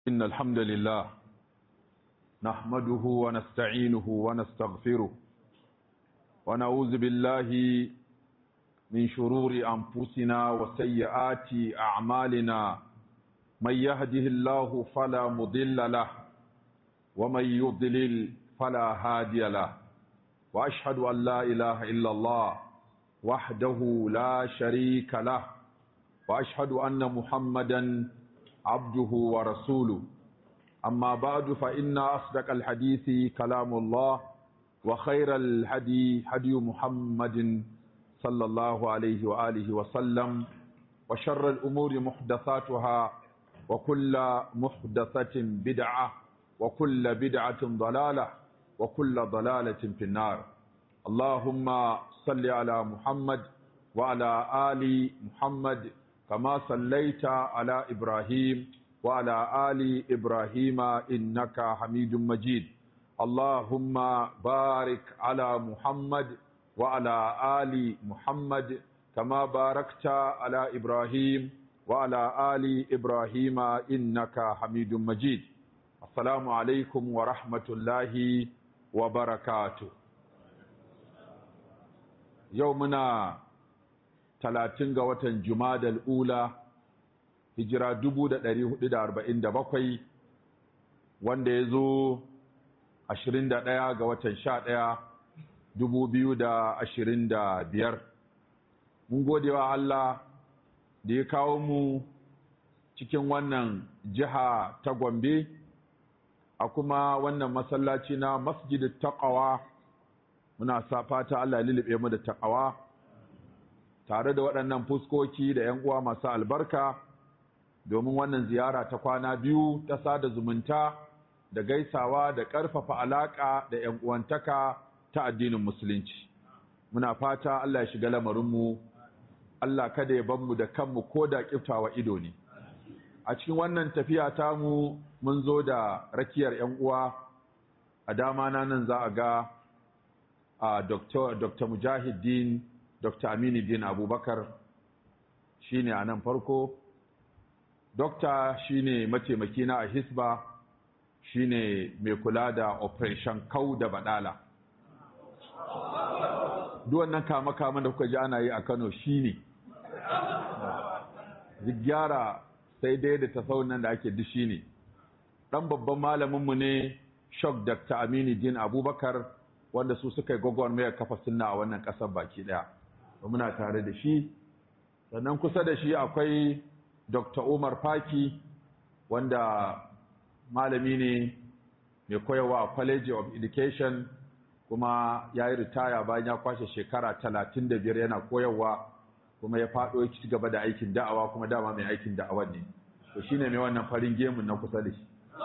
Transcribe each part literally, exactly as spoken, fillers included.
إن الحمد لله نحمده ونستعينه ونستغفره ونعوذ بالله من شرور أنفسنا وسيئات أعمالنا من يهده الله فلا مضل له ومن يضلل فلا هادي له وأشهد أن لا إله إلا الله وحده لا شريك له وأشهد أن محمدا عبده ورسوله أما بعد فإن أصدق الحديث كلام الله وخير الهدي هدي محمد صلى الله عليه وآله وسلم وشر الأمور محدثاتها وكل محدثة بدعة وكل بدعة ضلالة وكل ضلالة في النار. اللهم صل على محمد وعلى آل محمد كما صليت على إبراهيم وعلى آل إبراهيم إنك حميد مجيد. اللهم بارك على محمد وعلى آل محمد كما باركت على إبراهيم وعلى آل إبراهيم إنك حميد مجيد. السلام عليكم ورحمة الله وبركاته. يومنا talatin ga watan Jumadal Ula, hijira dubu da ɗari hudu da arba'in da bakwai, wanda ya zo ashirin da ɗaya ga watan sha ɗaya, dubu biyu da ashirin da biyar. Mun gode wa Allah da ya kawo mu cikin wannan jiha ta Gombe, a kuma wannan masallaci na Masjidit Taqwa. Muna sa fata Allah ya lulluɓe mu da taqwa tare da waɗannan fuskoki da ‘yan uwa masu albarka, domin wannan ziyara ta kwana biyu ta sada zumunta da gaisawa da ƙarfafa alaƙa da ‘yan uwantaka ta addinin musulunci. Muna fata Allah ya shiga lamarinmu, Allah kada ya banmu da kanmu ko da ƙiftawa ido ne. A cikin wannan tafiya tamu mun zo da rakiyar ‘yan uwa, a dama na nan za a ga a Dokta Mujahideen Dokta Aminuddin Abubakar shi ne a nan farko. Dokta shi ne mataimaki na a Hisba, shi ne mai kula da Operation Kau da Badala. Duwannan kama-kama da kuka ji ana yi a Kano shi ne. Gyara sai dai da tasawunan da ake dishi ne. Ɗan babban malaminmu ne Shok Dokta Aminuddin Abubakar, wanda su suka yi gwagwarmayar kafa sunna a wannan ƙasar baki ɗaya. Muna tare da shi. Sannan kusa da shi akwai Dokta Umar Faki, wanda malami ne mai koyarwa a College of Education, kuma ya yi ritaya bayan ya kwashe shekara talatin da biyar yana koyarwa, kuma ya faɗo ya ci gaba da aikin da'awa, kuma dama mai aikin da'awa ne. To shi ne mai wannan farin gemun na kusa da shi.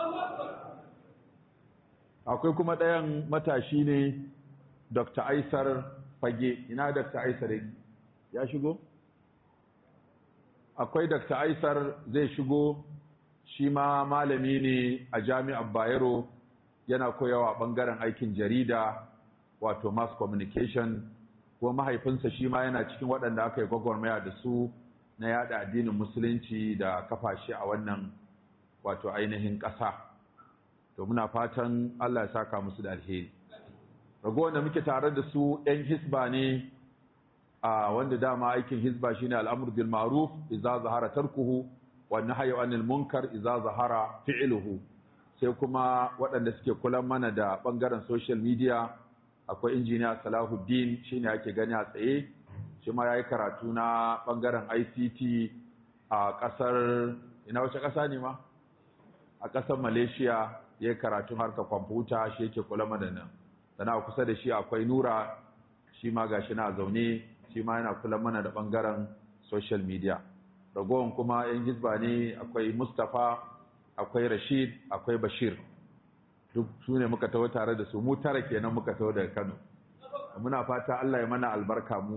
Akwai kuma ɗayan matashi ne Dokta Aisar Fage. Ina Dokta Aisar ya shigo? Akwai Dokta Aisar zai shigo, shi ma malami ne a Jami'ar Bayero, yana koyawa ɓangaren aikin jarida, wato mass communication, ko mahaifinsa shi ma yana cikin waɗanda aka yi gwagwarmaya da su na yada addinin musulunci da kafa shi a wannan wato ainihin ƙasa. To muna fatan Allah ya saka musu da alheri. Ragowar da muke tare da su ‘yan hisba ne, a wanda dama aikin hisba shine al'amur bil ma'ruf idza zahara tarkuhu wa nahyu anil munkar idza zahara fi'luhu. Sai kuma waɗanda suke kula mana da ɓangaren social media, akwai injiniya Salahuddin, shine ake gani a tsaye, shi ma yayi karatu na ɓangaren I C T a ƙasar, ina wace ƙasa ne ma? A ƙasar Malaysia yayi karatun harkar kwamfuta, shi yake kula mana nan. Sana kusa da shi akwai Nura, shi ma gashi na zaune, shi ma yana kula mana da ɓangaren social media. Ragowar kuma ‘yan hizba ne, akwai Mustapha, akwai Rashid, akwai Bashir. Duk su ne muka taho tare da su, mu tara kenan muka taho daga Kano. Muna fata Allah ya mana albarka mu.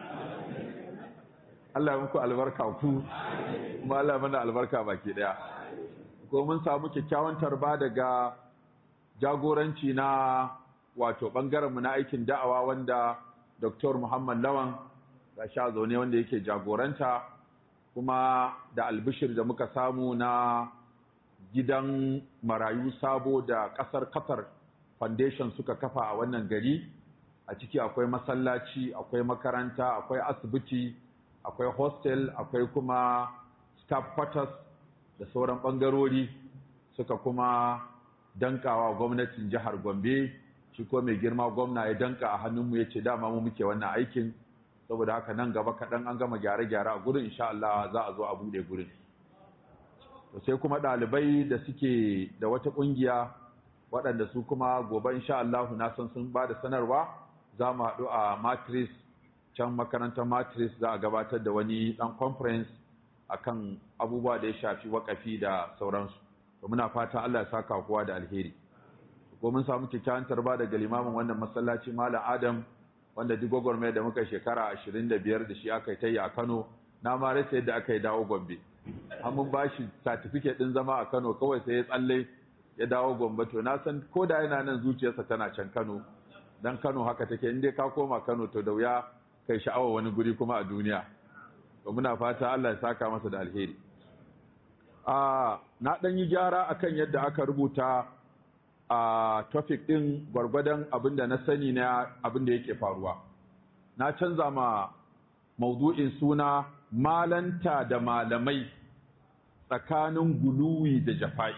Allah ya muku albarka ku, kuma Allah ya mana albarka baki ɗaya. Ko mun samu kyakkyawan tarba daga jagoranci na wato ɓangarenmu na aikin da'awa, wanda Doktor Muhammad Lawan ga sha zaune wanda yake jagoranta, kuma da albishir da muka samu na gidan marayu sabo da ƙasar Qatar Foundation suka kafa a wannan gari. A ciki akwai masallaci, akwai makaranta, akwai asibiti, akwai hostel, akwai kuma staff quarters da sauran ɓangarori. Suka kuma dankawa gwamnatin jihar Gombe, shi ko mai girma gwamna ya danka a hannunmu ya ce dama mu muke wannan aikin, saboda haka nan gaba kaɗan an gama gyare-gyare a gurin, insha Allah za a zo a buɗe gurin. To sai kuma ɗalibai da suke da wata ƙungiya waɗanda su kuma gobe insha Allah na san sun ba da sanarwa, za mu haɗu a Matris, can makarantar Matris za a gabatar da wani ɗan conference akan abubuwa da ya shafi waƙafi da sauransu. To muna fatan Allah ya saka kowa da alheri. Ko mun samu kyakkyawan tarba daga limamin wannan masallaci Malam Adam, wanda duk gwagwarmaya da muka shekara ashirin da biyar da shi aka yi ta yi a Kano, na ma rasa yadda aka yi dawo Gombe. An mun ba shi certificate ɗin zama a Kano, kawai sai ya tsalle ya dawo Gombe. To na san ko da yana nan zuciyarsa tana can Kano, dan Kano haka take, in dai ka koma Kano to da wuya kai sha'awa wani guri kuma a duniya. To muna fata Allah ya saka masa da alheri. a na ɗan yi gyara akan yadda aka rubuta a topic ɗin gwargwadon abin da na sani na abin da yake faruwa. Na canza ma maudu'in suna malanta da malamai tsakanin guluwi da jafa'i.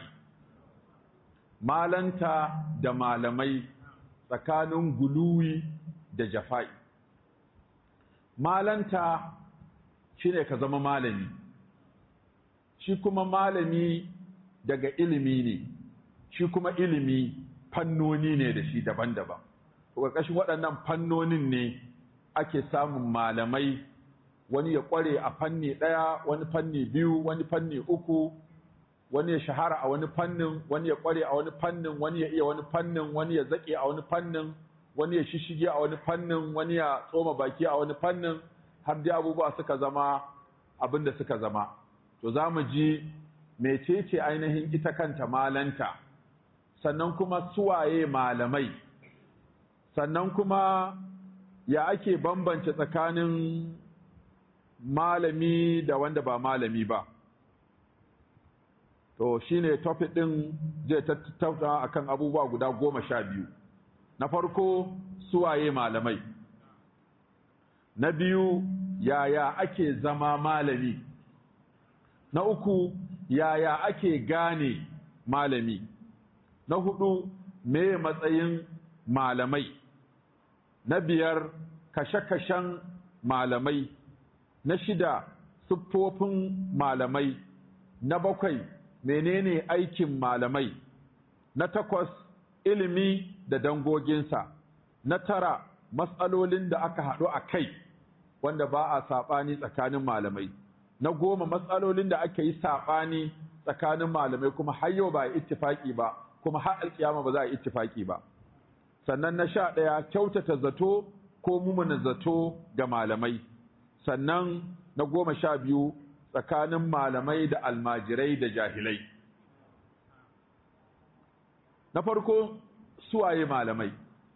Malanta da malamai tsakanin guluwi da jafa'i. Malanta shine ka zama malami, shi kuma malami daga ilimi ne, shi kuma ilimi fannoni ne da shi daban-daban. Ƙarƙashin waɗannan fannonin ne ake samun malamai, wani ya ƙware a fanni ɗaya, wani fanni biyu, wani fanni uku, wani ya shahara a wani fannin, wani ya ƙware a wani fannin, wani ya iya wani fannin, wani ya zaƙe a wani fannin, wani ya shishige a wani fannin, wani ya tsoma baki a wani fannin, har dai abubuwa suka zama abin da suka zama. To za mu ji mecece ainihin ita kanta malanta, sannan kuma suwaye malamai, sannan kuma ya ake bambance tsakanin malami da wanda ba malami ba. To shine topic ɗin zai tattauna akan abubuwa guda goma sha biyu. Na farko, suwaye malamai. Na biyu, yaya ake zama malami. Na uku, yaya ake gane malami. Na hudu, me matsayin malamai. Na biyar, kashe-kashen malamai. Na shida, siffofin malamai. Na bakwai, menene aikin malamai. Na takwas, ilimi da dangoginsa. Na tara, matsalolin da aka haɗu a kai wanda ba a saɓani tsakanin malamai. Na goma, matsalolin da aka yi saɓani tsakanin malamai kuma har yau ba a ittifaƙi ba, kuma har alƙiyama ba za a yi ittifaƙi ba. Sannan na sha ɗaya, kyautata zato ko mumuna zato ga malamai. Sannan na goma sha biyu, tsakanin malamai da almajirai da jahilai. Na farko, suwaye malamai.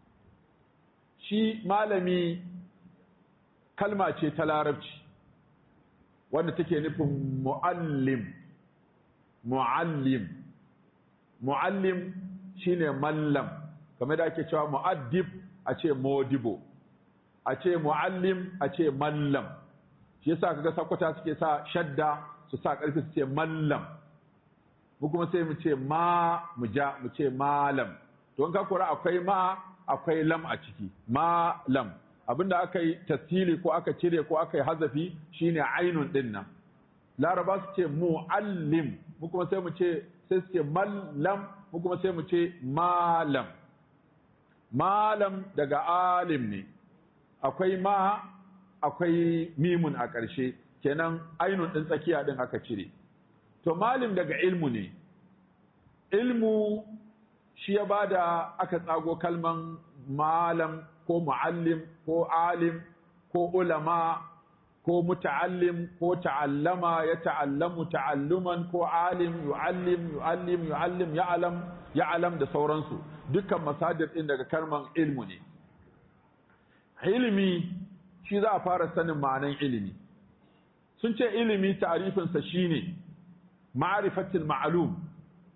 Shi malami kalma ce ta larabci wanda take nufin mu'allim. Mu'allim. Mu'allim shine mallam, kamar da ake cewa mu'addib a ce modibo, a ce mu'allim a ce mallam. Shi yasa kaga sakwata suke sa shadda su sa ƙarfi su ce mallam, mu kuma sai mu ce ma mu ja mu ce malam. To in ka kura akwai ma akwai lam a ciki, malam. Abinda aka yi tasili ko aka cire ko aka yi hazafi shine ainun din nan. Laraba su ce mu'allim, mu kuma sai mu ce sai su ce mallam, mu kuma sai mu ce malam. Malam daga alim ne, akwai ma akwai mimun a ƙarshe, kenan ainun ɗin tsakiya ɗin aka cire. To malim daga ilmu ne, ilmu shi ya bada aka tsago kalman malam ko mu'allim ko alim ko ulama ko muta'allim ko ta'allama ya ta'allamu ta'alluman ko alim yu'allim yu'allim yu'allim ya'lam ya'lam da sauransu, dukkan masadir ɗin daga kalman ilmu ne. Ilimi shi za a fara sanin ma'anan ilimi. Sun ce ilimi ta'arifinsa shine ma'rifatul ma'lum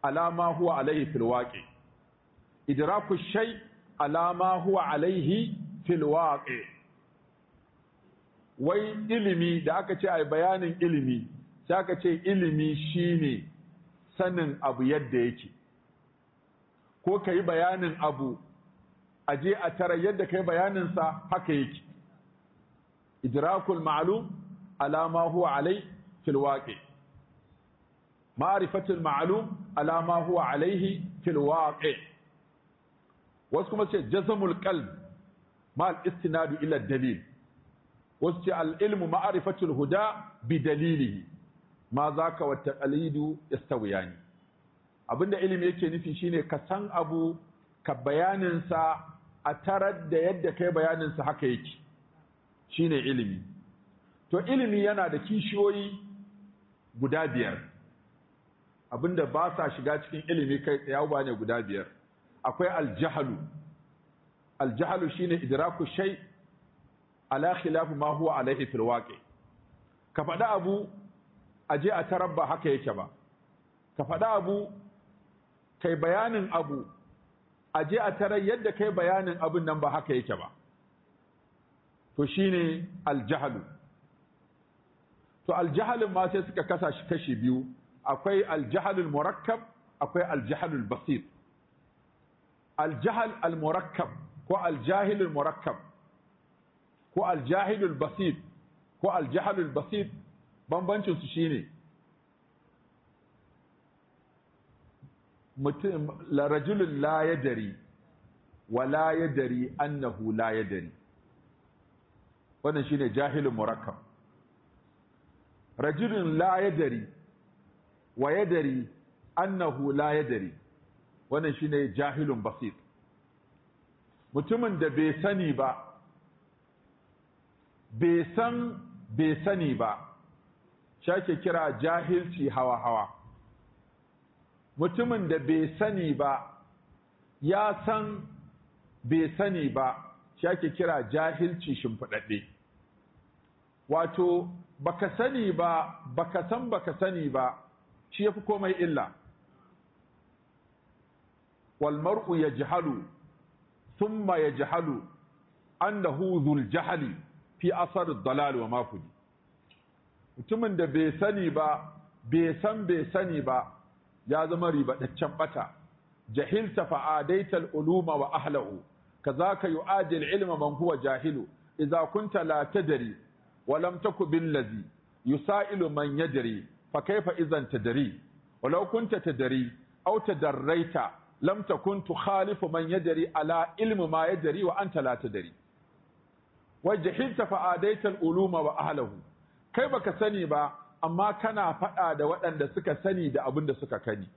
ala ma huwa alaihi fil waqi idraku shay ala ma huwa alaihi fil waqi wai ilimi da aka ce ai bayanin ilimi sai aka ce ilimi shine sanin abu yadda yake ko kai bayanin abu aje a tara yadda kai bayanin sa haka yake idrakul ma'lum ala ma huwa alaihi fil waqi ma'rifatul ma'lum ala ma huwa alaihi fil waqi wasu kuma ce jazmul qalb ma al istinadu ila dalil wasu ce al ilmu ma'rifatul huda bi dalilihi ma zaka wa taqlidu yastawiyani abinda ilimi yake nufi shine ka san abu ka bayanin sa a tarar da yadda kai bayanin sa haka yake shine ilimi to ilimi yana da kishiyoyi guda biyar abinda ba sa shiga cikin ilimi kai tsaye ba ne guda biyar akwai aljahalu aljahalu shine idraku shay ala khilaf ma huwa alaihi fil waqi ka faɗa abu aje a tarabba haka yake ba ka faɗa abu kai bayanin abu aje a tarar yadda kai bayanin abin nan ba haka yake ba to shine aljahalu to aljahalin ma sai suka kasa shi kashi biyu akwai aljahalul murakkab akwai aljahalul basit aljahal almurakkab ko aljahilul murakkab ko aljahilul basit ko aljahalul basit bambancin su shine mutum la rajulun la yadari wa la yadari annahu la yadari wannan shine jahilul murakkab rajulun la yadari wa yadari annahu la yadari wannan shine jahilun basit mutumin da bai sani ba bai san bai sani ba shake kira jahilci hawa hawa mutumin da bai sani ba ya san bai sani ba shake kira jahilci shimfidadde wato baka sani ba baka san baka sani ba shi yafi komai illa wal mar'u yajhalu thumma yajhalu annahu dhul jahli fi asar ad-dalal wa ma fudi mutumin da bai sani ba bai san bai sani ba ya zama ribadaccen bata jahilta fa adaita al-uluma wa ahlahu kazaka yu'adil ilma man huwa jahilu idza kunta la tadri wa lam taku bil ladhi yusailu man yadri fa kayfa idhan tadri walau kunta tadri aw tadarraita lam takun tukhalifu man yadri ala ilmi ma yadri wa anta la tadri wajhilta fa adaita al-uluma wa ahlihi kai baka sani ba amma kana fada da waɗanda suka sani da abin da suka kani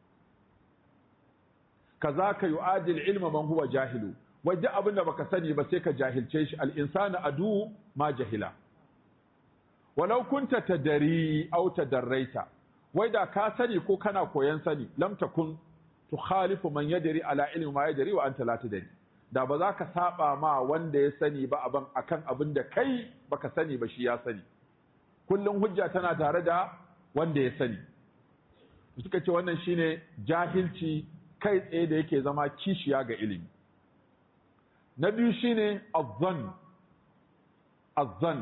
kazaka yu'adil ilma man huwa jahilu wajen abin da baka sani ba sai ka jahilce shi al-insanu adu ma jahila walau kunta tadari aw tadarraita wai da ka sani ko kana koyan sani lam takun tukhalifu man yadri ala ilmi ma yadri wa anta la tadri da ba za ka saba ma wanda ya sani ba aban akan abin da kai baka sani ba shi ya sani kullun hujja tana tare da wanda ya sani suka ce wannan shine jahilci kai tsaye da yake zama kishiya ga ilimi na biyu shine azzan azzan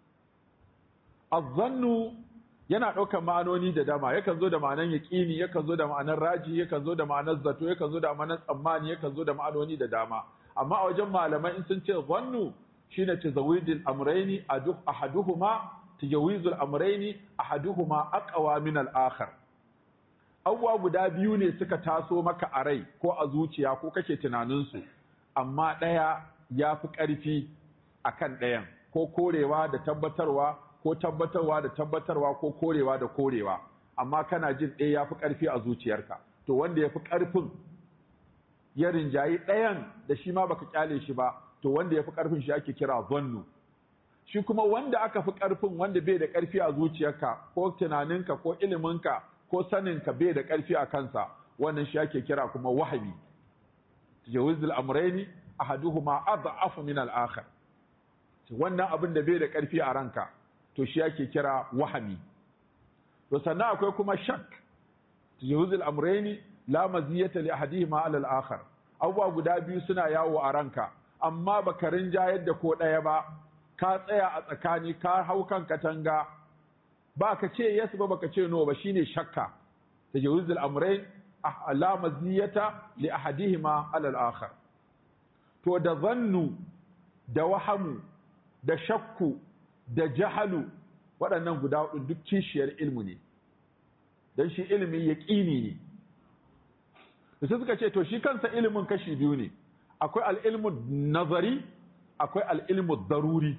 azzannu yana ɗaukar ma'anoni da dama yakan zo da ma'anan yaƙini yakan zo da ma'anar raji yakan zo da ma'anar zato yakan zo da ma'anar tsammani yakan zo da ma'anoni da dama amma a wajen malamai in sun ce zannu shine tazawidul amrayni ahaduhuma tajawizul amrayni ahaduhuma aqwa min al-akhar awwa guda biyu ne suka taso maka a rai ko a zuciya ko kake tunanin su amma ɗaya yafi ƙarfi akan ɗayan ko korewa da tabbatarwa ko tabbatarwa da tabbatarwa ko korewa da korewa amma kana jin ɗaya ya fi ƙarfi a zuciyarka to wanda ya fi ƙarfin ya rinjayi ɗayan da shi ma baka kyale shi ba to wanda ya fi ƙarfin shi ake kira zannu shi kuma wanda aka fi ƙarfin wanda bai da ƙarfi a zuciyarka ko tunaninka ko iliminka ko saninka bai da ƙarfi a kansa wannan shi ake kira kuma wahabi tajawizul amrayni ahaduhuma adhafu min al-akhar wannan abin da bai da ƙarfi a ranka to shi yake kira wahami to sannan akwai kuma shak tajawuzul amrayni la maziyata li ahadihima ala al-akhar abubuwa guda biyu suna yawo a ranka amma baka rinjayar da ko ɗaya ba ka tsaya a tsakani ka hau kan katanga ba ka ce yes ba baka ce no ba shine shakka tajawuzul amrayn la maziyata li ahadihima ala al-akhar to da zannu da wahamu da shakku da jahalu waɗannan guda hudu duk kishiyar ilmu ne dan shi ilimi yaqini ne sai suka ce to shi kansa ilimin kashi biyu ne akwai al-ilmu nazari akwai al-ilmu daruri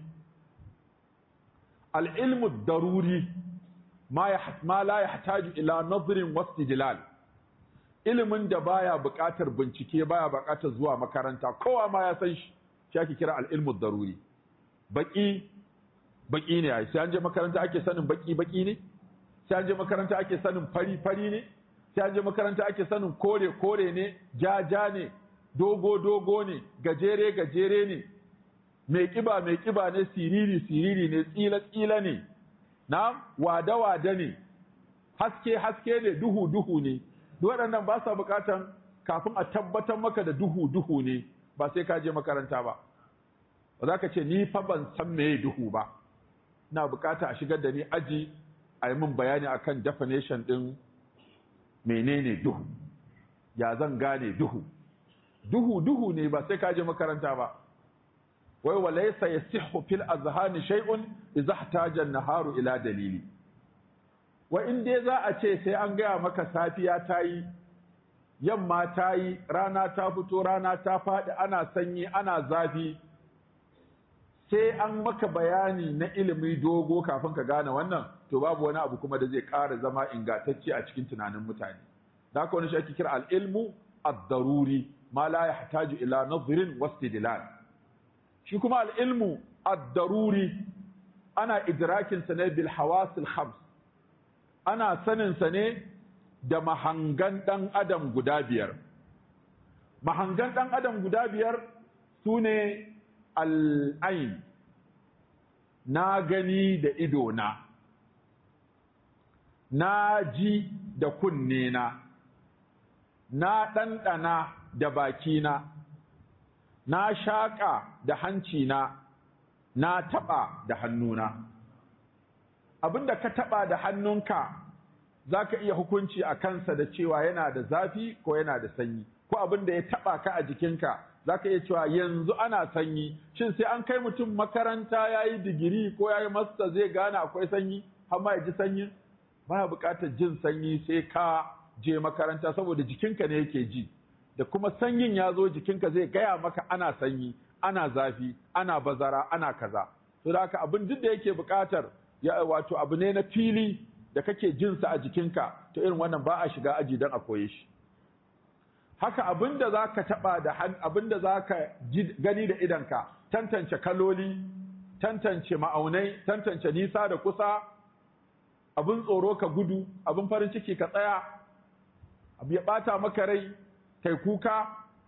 al-ilmu daruri ma ya ma la yahtaju ila nadrin wastidlal ilimin da baya buƙatar bincike baya buƙatar zuwa makaranta kowa ma ya san shi shi ake kira al-ilmu daruri baki baki ne ai sai an je makaranta ake sanin baki baki ne sai an je makaranta ake sanin fari fari ne sai an je makaranta ake sanin kore kore ne ja ja ne dogo dogo ne gajere gajere ne mai kiba mai kiba ne siriri siriri ne tsila tsila ne na wada wada ne haske haske ne duhu duhu ne duk waɗannan ba sa buƙatan kafin a tabbatar maka da duhu duhu ne ba sai ka je makaranta ba ba za ka ce ni fa ban san meye duhu ba ina buƙata a shigar da ni aji a yi min bayani akan definition ɗin menene duhu ya zan gane duhu duhu duhu ne ba sai ka je makaranta ba wai walaysa yasihhu fil azhani shay'un idza ihtaja an-naharu ila dalili wa in dai za a ce sai an gaya maka safiya ta yi yamma ta yi rana ta fito rana ta faɗi ana sanyi ana zafi sai an maka bayani na ilimi dogo kafin ka gane wannan to babu wani abu kuma da zai ƙara zama ingantacce a cikin tunanin mutane da haka wani shi ake kira al-ilmu ad-daruri ma la yahtaju ila nadhrin wastidlal shi kuma al-ilmu ad-daruri ana idrakin sa ne bil hawas al-khams ana sanin sa ne da mahangan dan adam guda biyar mahangan dan adam guda biyar sune al-ain na gani da ido na na ji da kunne na na ɗanɗana da bakina na shaƙa da hanci na na taɓa da hannuna abinda ka taɓa da hannunka za ka iya hukunci a kansa da cewa yana da zafi ko yana da sanyi ko abinda ya taɓa ka a jikinka za ka iya cewa yanzu ana sanyi shin sai an kai mutum makaranta ya yi digiri ko ya yi masta zai gane akwai sanyi har ma ya ji sanyi baya buƙatar jin sanyi sai ka je makaranta saboda jikinka ne yake ji da kuma sanyin ya zo jikinka zai gaya maka ana sanyi ana zafi ana bazara ana kaza to da haka abin duk da yake buƙatar ya wato abu ne na fili da kake jin sa a jikinka to irin wannan ba a shiga aji don a koye shi haka abinda zaka taba da abinda zaka gani da idanka tantance kaloli tantance ma'aunai tantance nisa da kusa abin tsoro ka gudu abin farin ciki ka tsaya abu ya bata maka rai kai kuka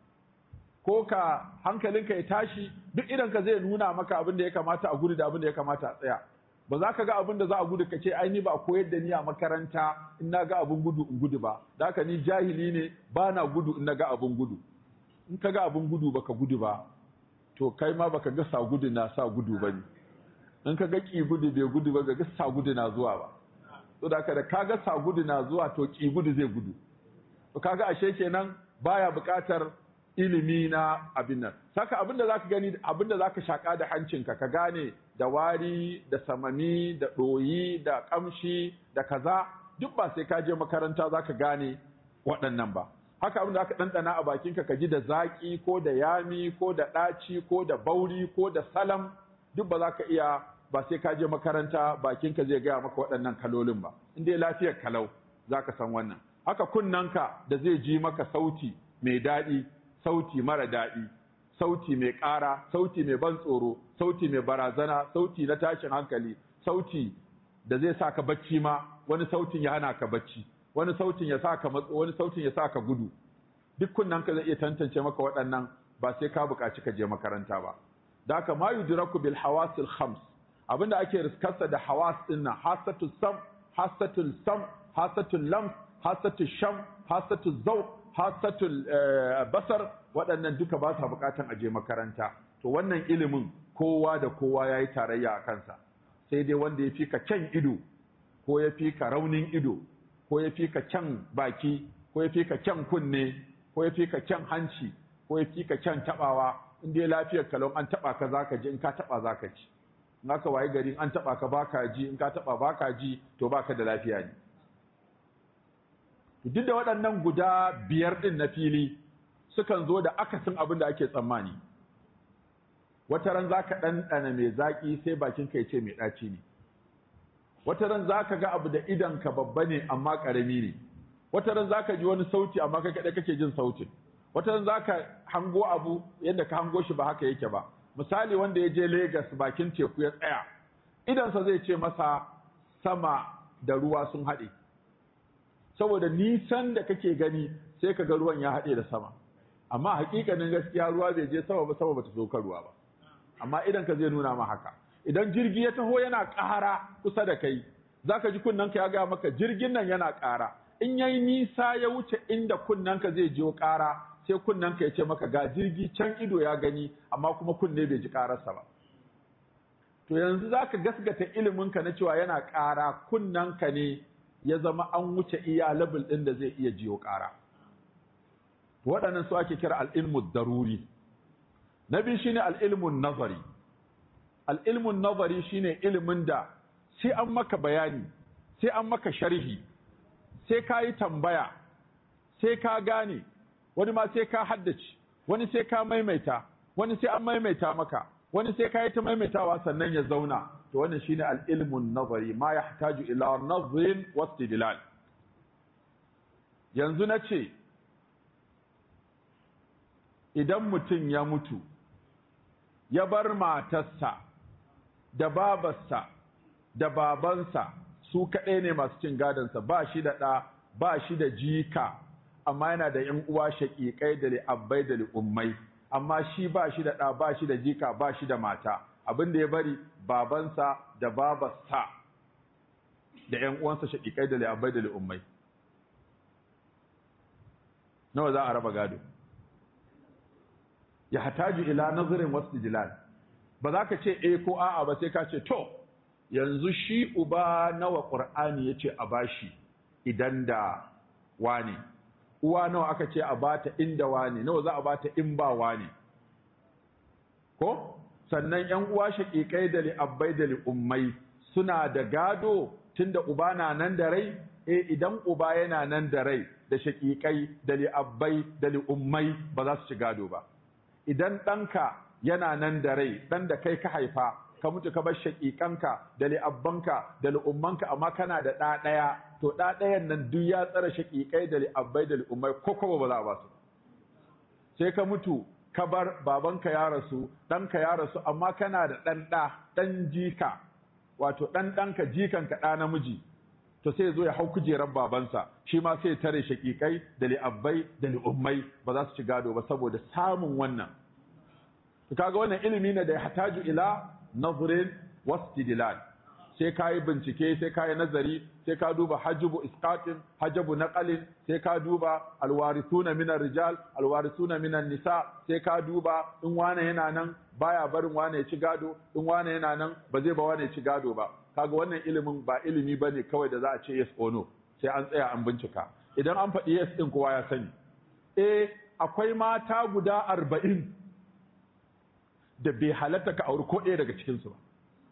ko ka hankalinka ya tashi duk idanka zai nuna maka abin da ya kamata a gudu da abin da ya kamata a tsaya ba za ka ga abin da za a gudu ka ce ai ni ba a koyar da ni a makaranta in na ga abin gudu in gudu ba da haka ni jahili ne ba na gudu in na ga abin gudu in ka ga abin gudu baka gudu ba to kai ma baka ga sa gudu na sa gudu ba ne in ka ga ki gudu bai gudu ba ga sa gudu na zuwa ba to da haka da ka ga sa gudu na zuwa to ki gudu zai gudu to kaga ashe kenan baya buƙatar ilimi na abin nan saka abin da zaka gani abin da zaka shaka da hancinka ka gane da wari da samami da ɗoyi da ƙamshi da kaza duk ba sai ka je makaranta zaka gane waɗannan ba haka abin da aka ɗanɗana a bakinka ka ji da zaƙi ko da yami ko da ɗaci ko da bauri ko da salam duk ba za ka iya ba sai ka je makaranta bakinka zai gaya maka waɗannan kalolin ba in dai lafiyar kalau za ka san wannan haka kunnanka da zai ji maka sauti mai daɗi sauti mara daɗi sauti mai ƙara sauti mai ban tsoro sauti mai barazana sauti na tashin hankali sauti da zai sa ka bacci ma wani sautin ya hana ka bacci wani sautin ya sa ka matso wani sautin ya sa ka gudu duk kunnanka zai iya tantance maka waɗannan ba sai ka buƙaci ka je makaranta ba da haka ma yudraku bil hawasil khams abinda ake riskarsa da hawas din nan hasatul sam hasatul sam hasatul lams hasatul sham hasatul zawq hasatul basar waɗannan duka ba sa buƙatan aje makaranta. To wannan ilimin kowa da kowa yayi tarayya a kansa, sai dai wanda ya fi ka kyan ido ko ya fi ka raunin ido ko ya fi ka kyan baki ko ya fi ka kyan kunne ko ya fi ka kyan hanci ko ya fi ka kyan tabawa, in dai lafiyar kalon an taba ka zaka ji, in ka taba zaka ji, in aka waye gari an taba ka baka ji, in ka taba baka ji, to baka da lafiya ne. Duk da waɗannan guda biyar din na fili sukan zo da akasin abin da ake tsammani. Wata ran zaka ɗanɗana mai zaƙi sai bakin ka yace mai ɗaci ne. Wata ran zaka ga abu da idan ka babba ne amma ƙarami ne. Wata ran zaka ji wani sauti amma kai kaɗai kake jin sautin. Wata ran zaka hango abu yadda ka hango shi ba haka yake ba. Misali wanda ya je Lagos bakin teku ya tsaya, idansa zai ce masa sama da ruwa sun haɗe. Saboda nisan da kake gani sai ka ga ruwan ya haɗe da sama. Amma hakikanin gaskiya ruwa bai je sama ba, sama bata zo kan ruwa ba. Amma idan ka zai nuna ma haka. Idan jirgi ya taho yana ƙara kusa da kai, zaka ji kunnanka ya ga maka jirgin nan yana ƙara. In yayi nisa ya wuce inda kunnanka zai jiyo ƙara, sai kunnanka ya ce maka ga jirgi can ido ya gani, amma kuma kunne bai ji ƙararsa ba. To yanzu zaka gasgata iliminka na cewa yana ƙara, kunnanka ne ya zama an wuce iya level ɗin da zai iya jiyo ƙara. Waɗannan su ake kira al-ilmu daruri. Na biyu shine al-ilmun nazari. Al-ilmun nazari shine ilimin da sai an maka bayani, sai an maka sharhi, sai ka yi tambaya, sai ka gane, wani ma sai ka haddace, wani sai ka maimaita, wani sai an maimaita maka, wani sai ka yi ta maimaitawa sannan ya zauna. To wannan shine al-ilmun nazari, ma yahtaju ila nazrin wa istidlal. Yanzu na ce idan mutum ya mutu ya bar matarsa da babarsa da babansa su kaɗai ne masu cin gadonsa, ba shi da ɗa ba shi da jika, amma yana da ‘yan uwa shaƙiƙai da li'abbai da li'ummai, amma shi ba shi da ɗa ba shi da jika ba shi da mata, abin da ya bari babansa da babarsa da ‘yan uwansa shaƙiƙai da li'abbai da li'ummai. Nawa za a raba gado? Ya hataju ila nazarin wasu jilal. Ba za ka ce eh ko a'a ba, sai ka ce to yanzu shi uba nawa ƙur'ani ya ce a bashi idan da wane, uwa nawa aka ce a bata inda wane, nawa za a bata in ba wane, ko sannan yan uwa shaƙiƙai da li'abbai da li'ummai suna da gado tunda uba na nan da rai. Eh idan uba yana nan da rai da shaƙiƙai da li'abbai da li'ummai ba za su ci gado ba. Idan ɗanka yana nan da rai, ɗan da kai ka haifa, ka mutu ka bar shaƙiƙanka da li'abbanka da li'ummanka, amma kana da ɗa ɗaya, to ɗa ɗayan nan duk ya tsara shaƙiƙai da li'abbai da li'ummai ko kuma ba za a ba su. Sai ka mutu ka bar babanka ya rasu, ɗanka ya rasu, amma kana da ɗan ɗa, ɗan jika, wato ɗan ɗanka jikanka ɗa namiji, to sai zo ya hau kujerar babansa, shi ma sai tare shaƙiƙai da li'abbai da li'ummai ba za su ci gado ba saboda samun wannan. To kaga wannan ilimi ne da ya hataju ila nazrin wastidlal. Sai ka yi bincike, sai ka yi nazari, sai ka duba hajibu isqatin, hajibu naqalin, sai ka duba alwarithuna minar rijal, alwarithuna minan nisa, sai ka duba in wane yana nan baya barin wane ya ci gado, in wane yana nan ba zai ba wane ya ci gado ba. Kaga wannan ilimin ba ilimi bane kawai da za a ce yes or no, sai an tsaya an bincika. Idan an faɗi yes din kowa ya sani. Eh akwai mata guda arba'in da bai halatta ka auri ko ɗaya daga cikinsu ba.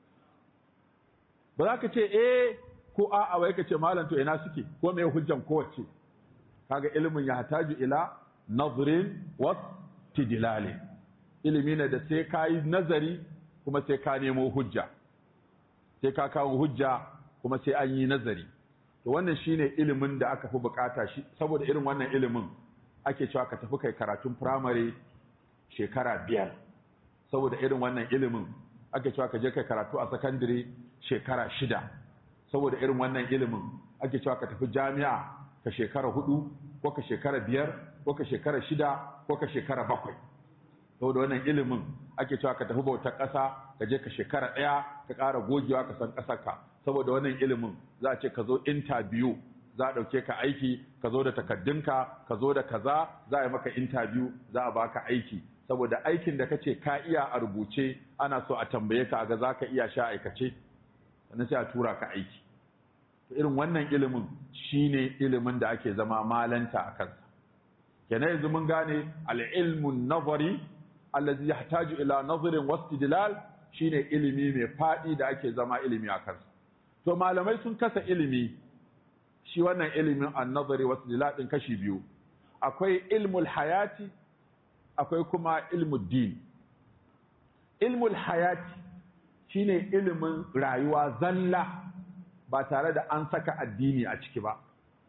Ba za ka ce eh ko a'a wai ka ce malam to ina suke ko me hujjan kowace. Kaga ilimin ya hataju ila nazrin wa tidlal. Ilimi ne da sai ka yi nazari kuma sai ka nemo hujja. Sai ka kawo hujja kuma sai an yi nazari. To wannan shine ilimin da aka fi bukata shi, saboda irin wannan ilimin ake cewa ka tafi kai karatun primary shekara biyar. Saboda irin wannan ilimin ake cewa ka je kai karatu a secondary shekara shida. Saboda irin wannan ilimin ake cewa ka tafi jami'a ka shekara hudu ko ka shekara biyar ko ka shekara shida ko ka shekara bakwai. Saboda wannan ilimin ake cewa ka tafi bautar ƙasa ka je ka shekara ɗaya ka ƙara gogewa ka san ƙasarka. Saboda wannan ilimin za a ce ka zo interview za a ɗauke ka aiki, ka zo da takaddunka, ka zo da kaza, za a yi maka interview, za a baka aiki. Saboda aikin da kace ka iya a rubuce, ana so a tambaye ka ga za ka iya sha aikace, sannan sai a tura ka aiki. Irin wannan ilimin shine ilimin da ake zama malanta a kansa. Kenan yanzu mun gane al-ilmun nazari allazi yahtaju ila nazarin wastidlal shine ilimi mai fadi da ake zama ilimi a kansa. To malamai sun kasa ilimi, shi wannan ilimin an-nazari wastidlal din kashi biyu. Akwai ilmul hayati, akwai kuma ilmud din. Ilmul hayati shine ilimin rayuwa zalla ba tare da an saka addini a ciki ba.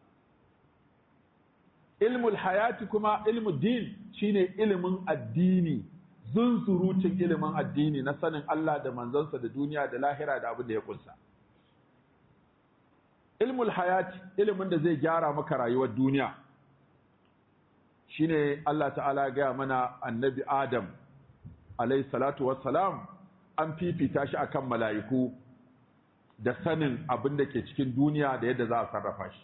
Ilmul hayati kuma ilmud din shine ilimin addini, zunzurutun ilimin addini na sanin Allah da manzansa da duniya da lahira da abin da ya kunsa. Ilmul hayati ilimin da zai gyara maka rayuwar duniya shine Allah ta'ala ya gaya mana annabi Adam alayhi salatu wassalam an fifita shi akan mala'iku da sanin abin da ke cikin duniya da yadda za a sarrafa shi.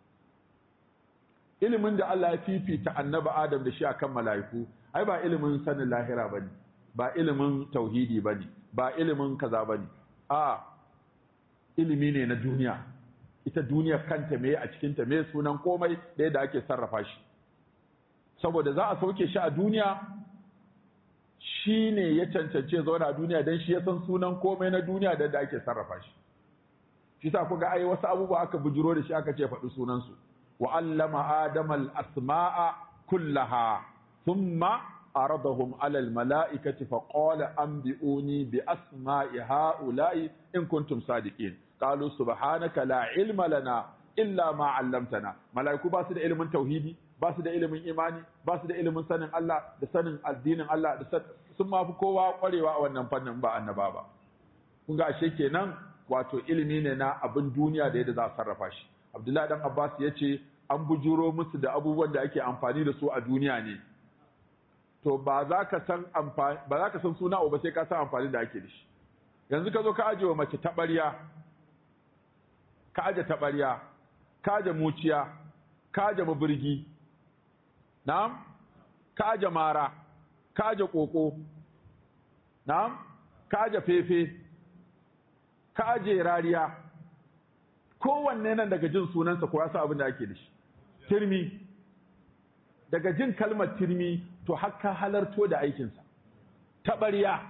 Ilimin da Allah ya fifita annabi Adam da shi akan mala'iku ai ba ilimin sanin lahira bane, ba ilimin tauhidi bane, ba ilimin kaza bane. A ilimi ne na duniya. Ita duniya kanta me a cikin ta me sunan komai da yadda ake sarrafa shi. Saboda za a sauke shi a duniya, shi ne ya cancance zauna a duniya don shi ya san sunan komai na duniya da yadda ake sarrafa shi. Shi sa kuga ai wasu abubuwa aka bujiro da shi aka ce faɗi sunansu. وعلم آدم الأسماء كلها ثم عرضهم على الملائكة فقال أنبئوني بأسماء هؤلاء إن كنتم صادقين قالوا سبحانك لا علم لنا إلا ما علمتنا. ملائكة باسد علم توحيدي، باسد علم إيماني، باسد علم سنن الله da sanin addinin Allah da sun ma fi kowa kwarewa a wannan fannin ba annaba ba. Kun ga ashe kenan wato ilimi ne na abin duniya da yadda za a sarrafa shi. Abdullahi dan Abbas ya ce an bujuro musu da abubuwan da ake amfani da su a duniya ne. To ba za ka san amfani ba za ka san suna ba sai ka san amfani da ake da shi. Yanzu ka zo ka aje wa mace taɓarya, ka aje taɓarya, ka aje muciya, ka aje mabirgi, na'am, ka aje mara, ka aje koko, na'am, ka aje fefe, ka aje rariya. Kowanne nan daga jin sunansa ko ya sa abin da ake da shi. Tirmi, daga jin kalmar tirmi to haka halarto da aikinsa. Taɓarya,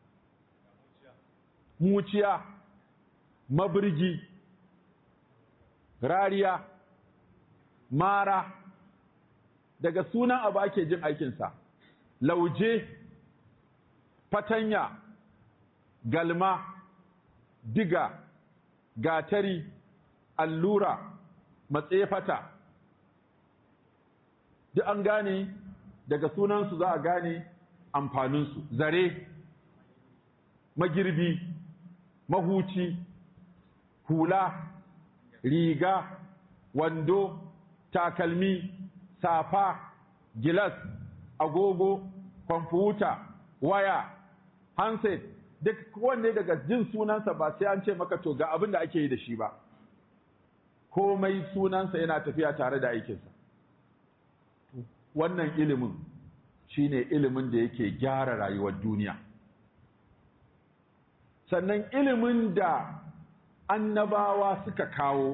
muciya, mabirgi, rariya, mara, daga sunan abu ake jin aikinsa. Lauje, fatanya, galma, diga, gatari, allura, matsefata, duk an gane daga sunansu za a gane amfaninsu. Zare, magirbi, mahuci, hula, riga, wando, takalmi, safa, gilas, agogo, kwamfuta, waya, handset, duk wanne daga jin sunansa ba sai an ce maka to ga abin da ake yi da shi ba. Komai sunansa yana tafiya tare da aikinsa. Wannan ilimin shine ilimin da yake gyara rayuwar duniya. Sannan ilimin da annabawa suka kawo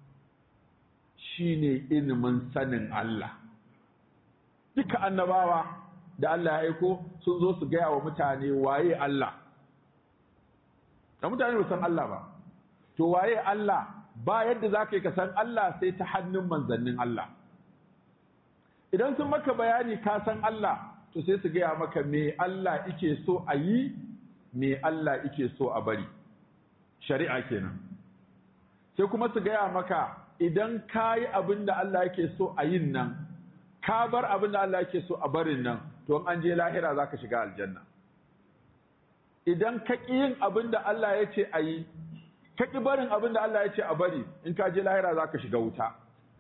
shine ilimin sanin Allah. Duka annabawa da Allah ya aiko sun zo su gaya wa mutane waye Allah. Da mutane ba san Allah ba. To waye Allah? Ba yadda za ka yi ka san Allah sai ta hannun manzannin Allah. Idan sun maka bayani ka san Allah, to sai su gaya maka me Allah ike so a yi, me Allah ike so a bari. Shari'a kenan. Sai kuma su gaya maka idan ka yi abin da Allah yake so a yin nan, ka bar abin da Allah yake so a barin nan, to an je lahira za ka shiga aljanna. Idan ka ƙi yin abin da Allah ya ce a yi, ka ƙi barin abin da Allah ya ce a bari, in ka je lahira za ka shiga wuta.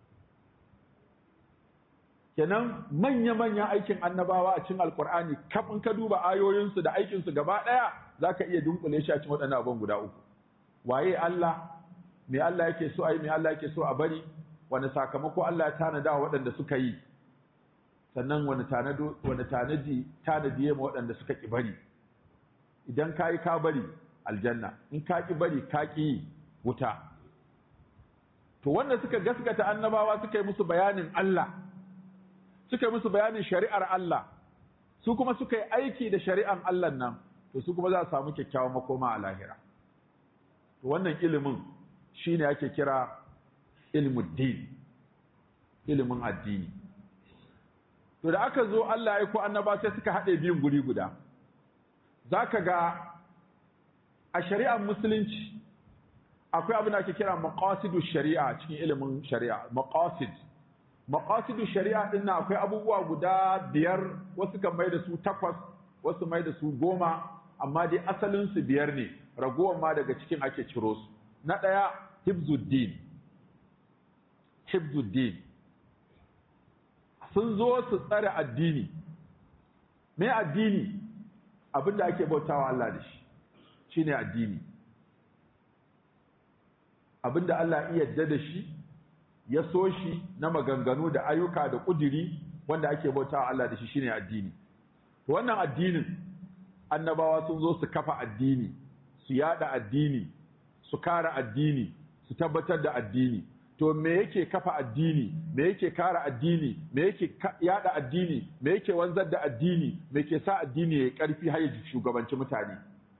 Kenan manya-manyan aikin annabawa a cikin Alƙur'ani, kafin ka duba ayoyinsu da aikinsu gaba ɗaya, za ka iya dunkule shi a cikin waɗannan abin guda uku. Waye Allah, me Allah yake so a yi, me Allah yake so a bari, wani sakamako Allah ya tanada waɗanda suka yi, sannan wani tanado wani tanadi tanadi ma waɗanda suka ki bari. Idan ka yi ka bari aljanna, in ka ki bari ka ki wuta. To wanda suka gaskata annabawa suka yi musu bayanin Allah, suka yi musu bayanin shari'ar Allah, su kuma suka yi aiki da shari'an Allah nan, to su kuma za su samu kyakkyawan makoma a lahira. To wannan ilimin shine ake kira ilmuddin, ilimin addini. To da aka zo Allah ya ko annaba sai suka haɗe biyun guri guda. Zaka ga a shari'ar musulunci akwai abin da ake kira maqasidu shari'a cikin ilimin shari'a. Maqasid maqasidu shari'a din nan akwai abubuwa guda biyar, wasu kan mai da su takwas, wasu mai da su goma, amma dai asalin su biyar ne, ragowar ma daga cikin ake ciro su. Na ɗaya hibzuddin. Hibzuddin sun zo su tsare addini. Me addini? Abin da ake bautawa Allah da shi shine addini. Abin da Allah ya yarda da shi, ya so shi na maganganu da ayyuka da kudiri wanda ake bautawa Allah da shi shine addini. To wannan addinin annabawa sun zo su kafa addini, su yada addini, su kare addini, su tabbatar da addini. To me yake kafa addini, me yake kare addini, me yake yada addini, me yake wanzar da addini, me ke sa addini ya karfi har ya shugabanci mutane?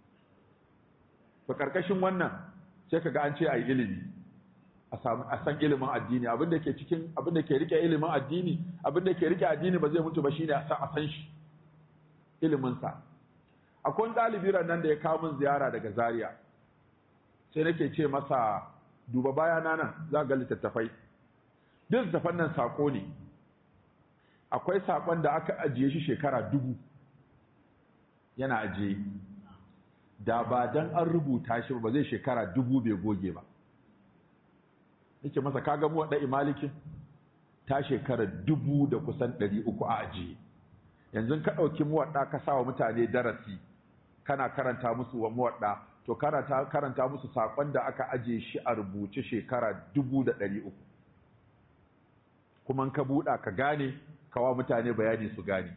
To karkashin wannan sai kaga an ce ayi ilimi, a samu a san ilimin addini, abin da ke cikin abin da ke rike ilimin addini, abin da ke rike addini ba zai mutu ba shine a san a san shi ilimin sa. Akwai ɗalibi nan da ya kawo min ziyara daga Zaria, sai nake ce masa duba bayana nan za ga littattafai. Duk littattafan nan sako ne. Akwai sakon da aka ajiye shi shekara dubu yana ajiye, da ba dan an rubuta shi ba zai shekara dubu bai goge ba. Nake masa kaga mu wadda imalikin ta shekara dubu da kusan ɗari uku a ajiye. Yanzu ka ɗauki muwadda ka sa wa mutane darasi kana karanta musu wa muwadda, to karanta karanta musu sakon da aka aje shi a rubuce shekara dubu da ɗari uku. Kuma ka buɗa ka gane, kawa mutane bayani su gane.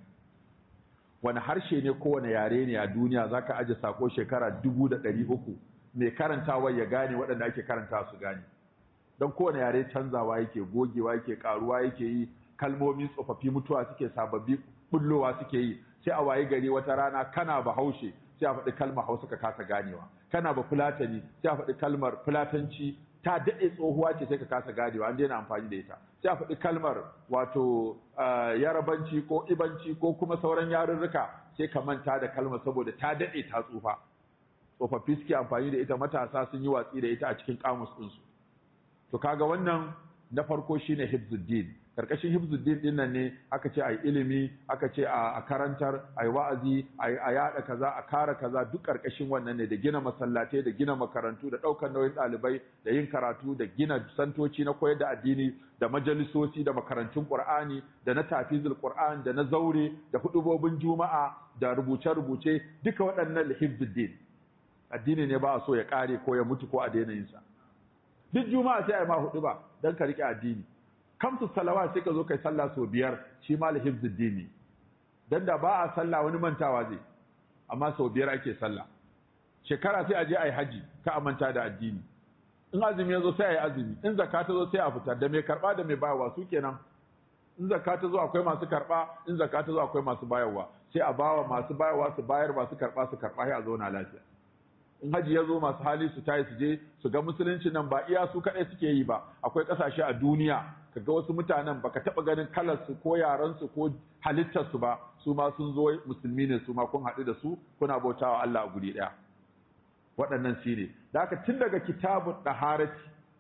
Wani harshe ne ko wani yare ne a duniya zaka aje sako shekara dubu da ɗari uku mai karantawa ya gane, waɗanda ake karanta su gane. Don kowane yare canzawa yake, gogewa yake, karuwa yake yi, kalmomi tsofaffi mutuwa suke, sababbi bullowa suke yi. Sai a waye gari wata rana kana Bahaushe sai a faɗi kalmar Hausa ka kasa ganewa, kana ba Fulatani sai a faɗi kalmar Fulatanci ta daɗe tsohuwa ce sai ka kasa ganewa, an daina amfani da ita. Sai a faɗi kalmar wato Yarabanci ko Ibanci ko kuma sauran yarurruka sai ka manta da kalmar saboda ta daɗe ta tsufa. Tsofaffi suke amfani da ita, matasa sun yi watsi da ita a cikin kamus ɗinsu. To kaga wannan na farko shine hibzuddin. Karkashin hibzuddin din nan ne aka ce ai ilimi, aka ce a karantar, ai wa'azi, a yada kaza, a kare kaza, duk karkashin wannan ne, da gina masallatai, da gina makarantu, da daukar nauyin dalibai, da yin karatu, da gina santoci na koyar da addini, da majalisoci, da makarantun Qur'ani, da na tafizul Qur'an, da na zaure, da hudubobin Juma'a, da rubuce-rubuce, duka waɗannan hibzuddin. Addini ne ba a so ya kare ko ya mutu ko a daina yin sa. Duk Juma'a sai ai ma huduba dan ka rike addini. Kamsu salawa sai ka zo kai sallah so biyar, shi ma hibzuddin ne. Dan da ba a sallah wani mantawa zai, amma so biyar ake sallah. Shekara sai a je ai haji, ka amanta da addini. In azumi ya zo sai ai azumi, in zakata zo sai a fitar, da mai karba da mai bayarwa su kenan. In zakata zo akwai masu karba, in zakata zo akwai masu bayarwa, sai a bawa masu bayarwa su bayar, masu karba su karba, sai a zauna lafiya. In haji ya zo masu hali su tayi su je su ga musulunci nan ba iya su kaɗai suke yi ba, akwai ƙasashe a duniya kaga wasu mutanen baka taɓa ganin kalar su ko yaran su ko halittar su ba, su ma sun zo musulmi ne, su ma kun haɗu da su kuna bautawa Allah a guri ɗaya. Waɗannan shi ne. Da haka tun daga kitabul daharati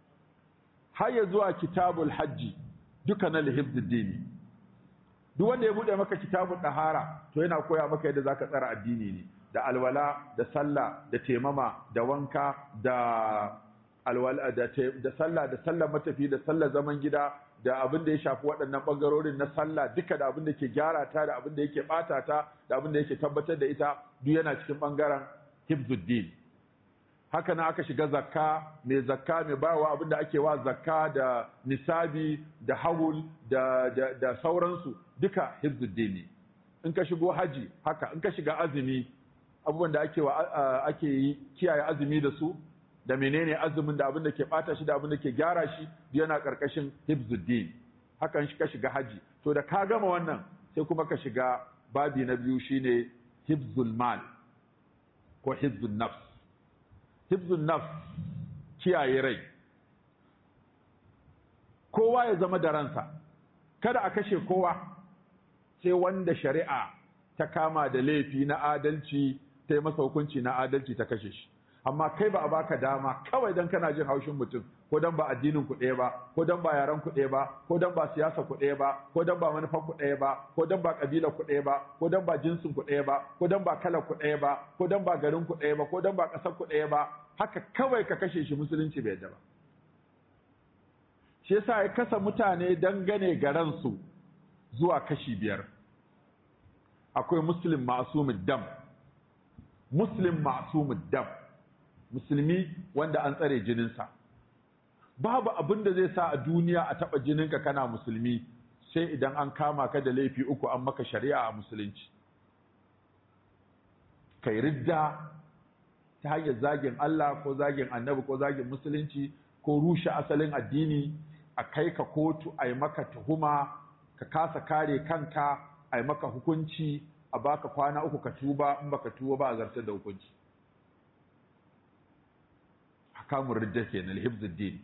har ya zuwa kitabul hajji duka na lihibzuddin. Duk wanda ya buɗe maka kitabul dahara to yana koya maka yadda zaka tsara addini ne. Da alwala, da sallah, da temama, da wanka, da alwala, da, da sallah, da sallah matafi, da sallah zaman gida, da abin da ya shafi waɗannan ɓangarorin na sallah, duka da abin da ke gyara ta, da abin da yake ɓata ta, da abin da yake tabbatar da ita, duk yana cikin ɓangaren hibzuddin. haka nan aka shiga zakka, mai zakka mai bawa abin da ake wa zakka da nisabi da hawul da, da, da sauransu duka hifzuddin ne. In ka shigo haji haka, in ka shiga azumi abubuwan da ake wa ake yi kiyaye azumi da su, da menene azumin da abin da ke bata shi da abin da ke gyara shi yana karkashin hifzuddin. Hakan shi ka shiga haji, to da ka gama wannan sai kuma ka shiga babi na biyu shine hifzul mal ko hifzun nafs. Hifzun nafs kiyaye rai, kowa ya zama da ransa, kada a kashe kowa sai wanda shari'a ta kama da laifi na adalci ta yi masa hukunci na adalci ta kashe shi. Amma kai ba a baka dama kawai dan kana jin haushin mutum, ko dan ba addinin ku ɗaya ba, ko dan ba yaran ku ɗaya ba, ko dan ba siyasa ku ɗaya ba, ko dan ba manufar ku ɗaya ba, ko dan ba kabila ku ɗaya ba, ko dan ba jinsin ku ɗaya ba, ko dan ba kalar ku ɗaya ba, ko dan ba garin ku ɗaya ba, ko dan ba ƙasar ku ɗaya ba, haka kawai ka kashe shi musulunci bai yarda ba. Shi yasa ya kasa mutane dangane ga ransu zuwa kashi biyar. Akwai muslim ma'sumud dam, muslim ma'sumud dam, musulmi wanda an tsare jininsa. Babu abin da zai sa a duniya a taɓa jininka kana musulmi sai idan an kama ka da laifi uku an maka shari'a a musulunci. Kai ridda ta hanyar zagin Allah ko zagin annabi ko zagin musulunci ko rushe asalin addini, a kai ka kotu a yi maka tuhuma, ka kasa kare kanka, a yi maka hukunci, a baka kwana uku ka tuba, in baka tuba ba a zartar da hukunci. Hakamun ridda kenan, hifzuddin.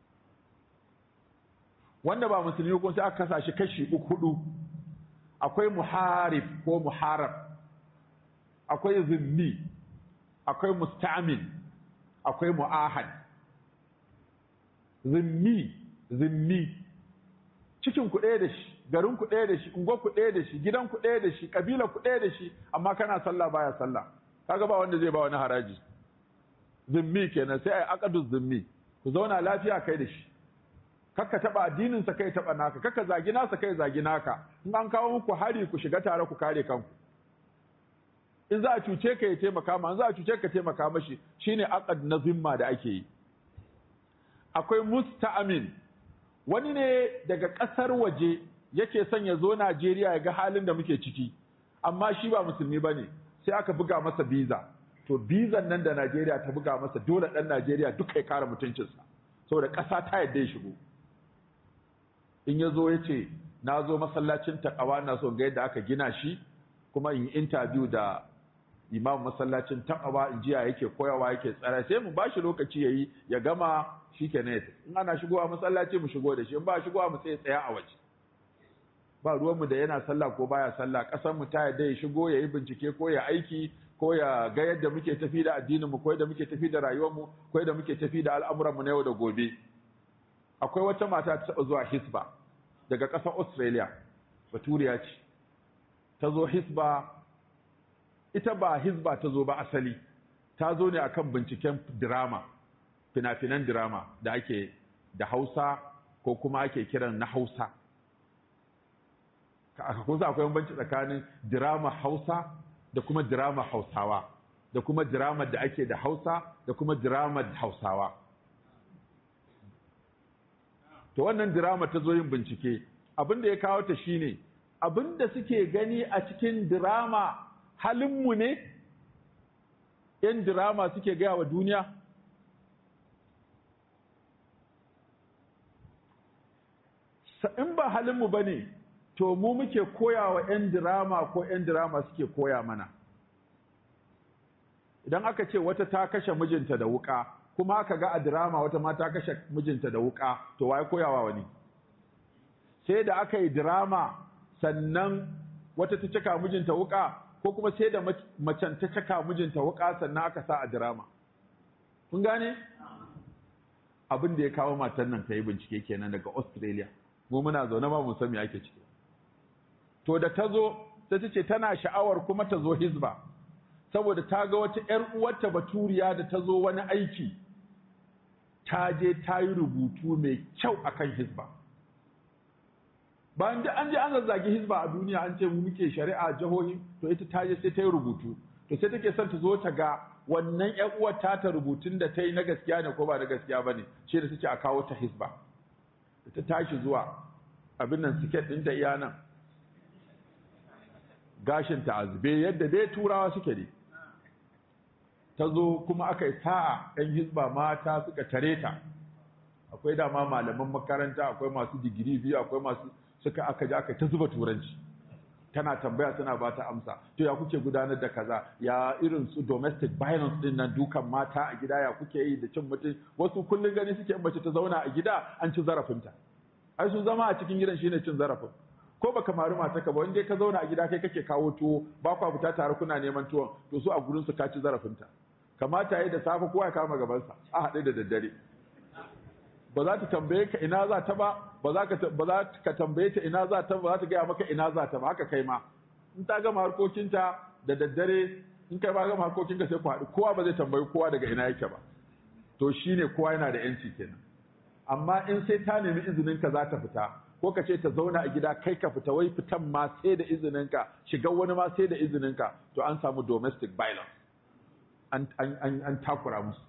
Wanda ba musulmi ko sai aka kasa shi kashi uku hudu. Akwai muharib ko muharab, akwai zimmi, akwai musta'min, akwai mu'ahad. Zimmi, zimmi, cikin ku ɗaya da shi, garin ku ɗaya da shi, unguwar ku ɗaya da shi, gidan ku ɗaya da shi, kabila ku ɗaya da shi, amma kana sallah baya sallah, kaga ba wanda zai ba wani haraji. Zimmi kenan, sai ai aqdu zimmi, ku zauna lafiya kai da shi, kakka taba addinin sa kai taba naka, kakka zagi nasa kai zagi naka, in an kawo muku hari ku shiga tare ku kare kanku. In za a cuce ka ya taimaka ma, in za a cuce ka taimaka mashi, shine aqd na zimma da ake yi. Akwai musta'min, wani ne daga ƙasar waje yake son ya zo Najeriya ya ga halin da muke ciki, amma shi ba musulmi bane, sai aka buga masa biza. To bizan nan da Najeriya ta buga masa, dole ɗan Najeriya duka ya kare mutuncinsa, saboda ƙasa ta yadda ya shigo. In ya zo ya ce, na zo masallacin Taqwa na so ga yadda aka gina shi, kuma in yi interview da imam masallacin Taqwa in jiya yake koyawa yake tsara, sai mu bashi lokaci yayi ya gama shikenan ya tafi. In ana shigowa masallaci mu shigo da shi, in ba shigowa mu sai tsaya a waje. Ba ruwanmu da yana sallah ko baya sallah, ƙasar mu ta yadda ya shigo ya yi bincike ko ya aiki ko ya ga yadda muke tafi da addininmu ko yadda muke tafi da rayuwarmu ko yadda muke tafi da al'amuranmu na yau da gobe. Akwai wata mata ta taɓa zuwa Hisba daga ƙasar Australia, Baturiya ce, ta zo Hisba, ita ba Hisba ta zo ba asali, ta zo ne akan binciken drama, fina-finan drama da ake da Hausa ko kuma ake kiran na Hausa. Kusa akwai banci tsakanin drama Hausa da kuma drama Hausawa, da kuma drama da ake da Hausa da kuma drama Hausawa. To wannan drama ta zo yin bincike, abinda ya kawo ta shine abinda suke gani a cikin drama halinmu ne, yan drama suke gaya wa duniya. In ba halinmu ba ne, to mu muke koya wa 'yan dirama ko 'yan dirama suke koya mana. Idan aka ce wata ta kashe mijinta da wuka, kuma aka ga a dirama wata ma ta kashe mijinta da wuka, to waye koyawa wani? Sai da aka yi dirama sannan wata ta caka mijinta wuka, ko kuma sai da macen ta caka mijinta wuka sannan aka sa a dirama. Kun gane? Abin da ya kawo matan nan ta yi bincike kenan daga Australia. Mu muna zaune ba mu san me ake ciki. To da ta zo sai ta ce tana sha'awar kuma ta zo Hisba, saboda ta ga wata 'yar uwarta Baturiya da ta zo wani aiki, ta je ta yi rubutu mai kyau akan Hisba. Bayan da an je an zazzagi Hisba a duniya, an ce mu muke shari'a jihohi, to ita ta je sai ta yi rubutu to sai take son ta zo ta ga wannan ƴan uwar ta ta rubutun da ta yi na gaskiya ne ko ba na gaskiya ba ne, shi da suke a kawo ta hisba. Ta tashi zuwa abin nan siket ɗin ta iya nan, gashin ta azube yadda dai turawa suke ne. Ta zo kuma aka yi sa'a ɗan hisba mata suka tare ta. Akwai dama malaman makaranta, akwai masu digiri biyu, akwai masu suka aka ji aka ta zuba turanci. Tana tambaya tana ba ta amsa, to ya kuke gudanar da kaza, ya irin su domestic violence din nan, dukan mata a gida ya kuke yi da cin mutum. Wasu kullum gani suke in mace ta zauna a gida an ci zarafinta. Ai sun zama a cikin gidan shine cin zarafin. Ko baka mari mata ka ba, wanda ka zauna a gida kai kake kawo tuwo, ba kwa fita tare kuna neman tuwon, to su a gurin su ka ci zarafinta. Kamata yayi da safe kowa ya kama gabansa a haɗe da daddare. Ba za ta tambaye ka ina za ta ba, ba za ka tambaye ta ina za ta ba, za ta gaya maka ina za ta ba, haka kai ma. In ta gama harkokinta da daddare, in kai ba gama harkokinka sai ku haɗu, kowa ba zai tambayi kowa daga ina yake ba. To shine kowa yana da yanci kenan. Amma in sai ta nemi izinin ka za ta fita, ko ka ce ta zauna a gida kai ka fita, wai fitan ma sai da izinin ka, shiga wani ma sai da izinin ka, to an samu domestic violence. An an an takura musu.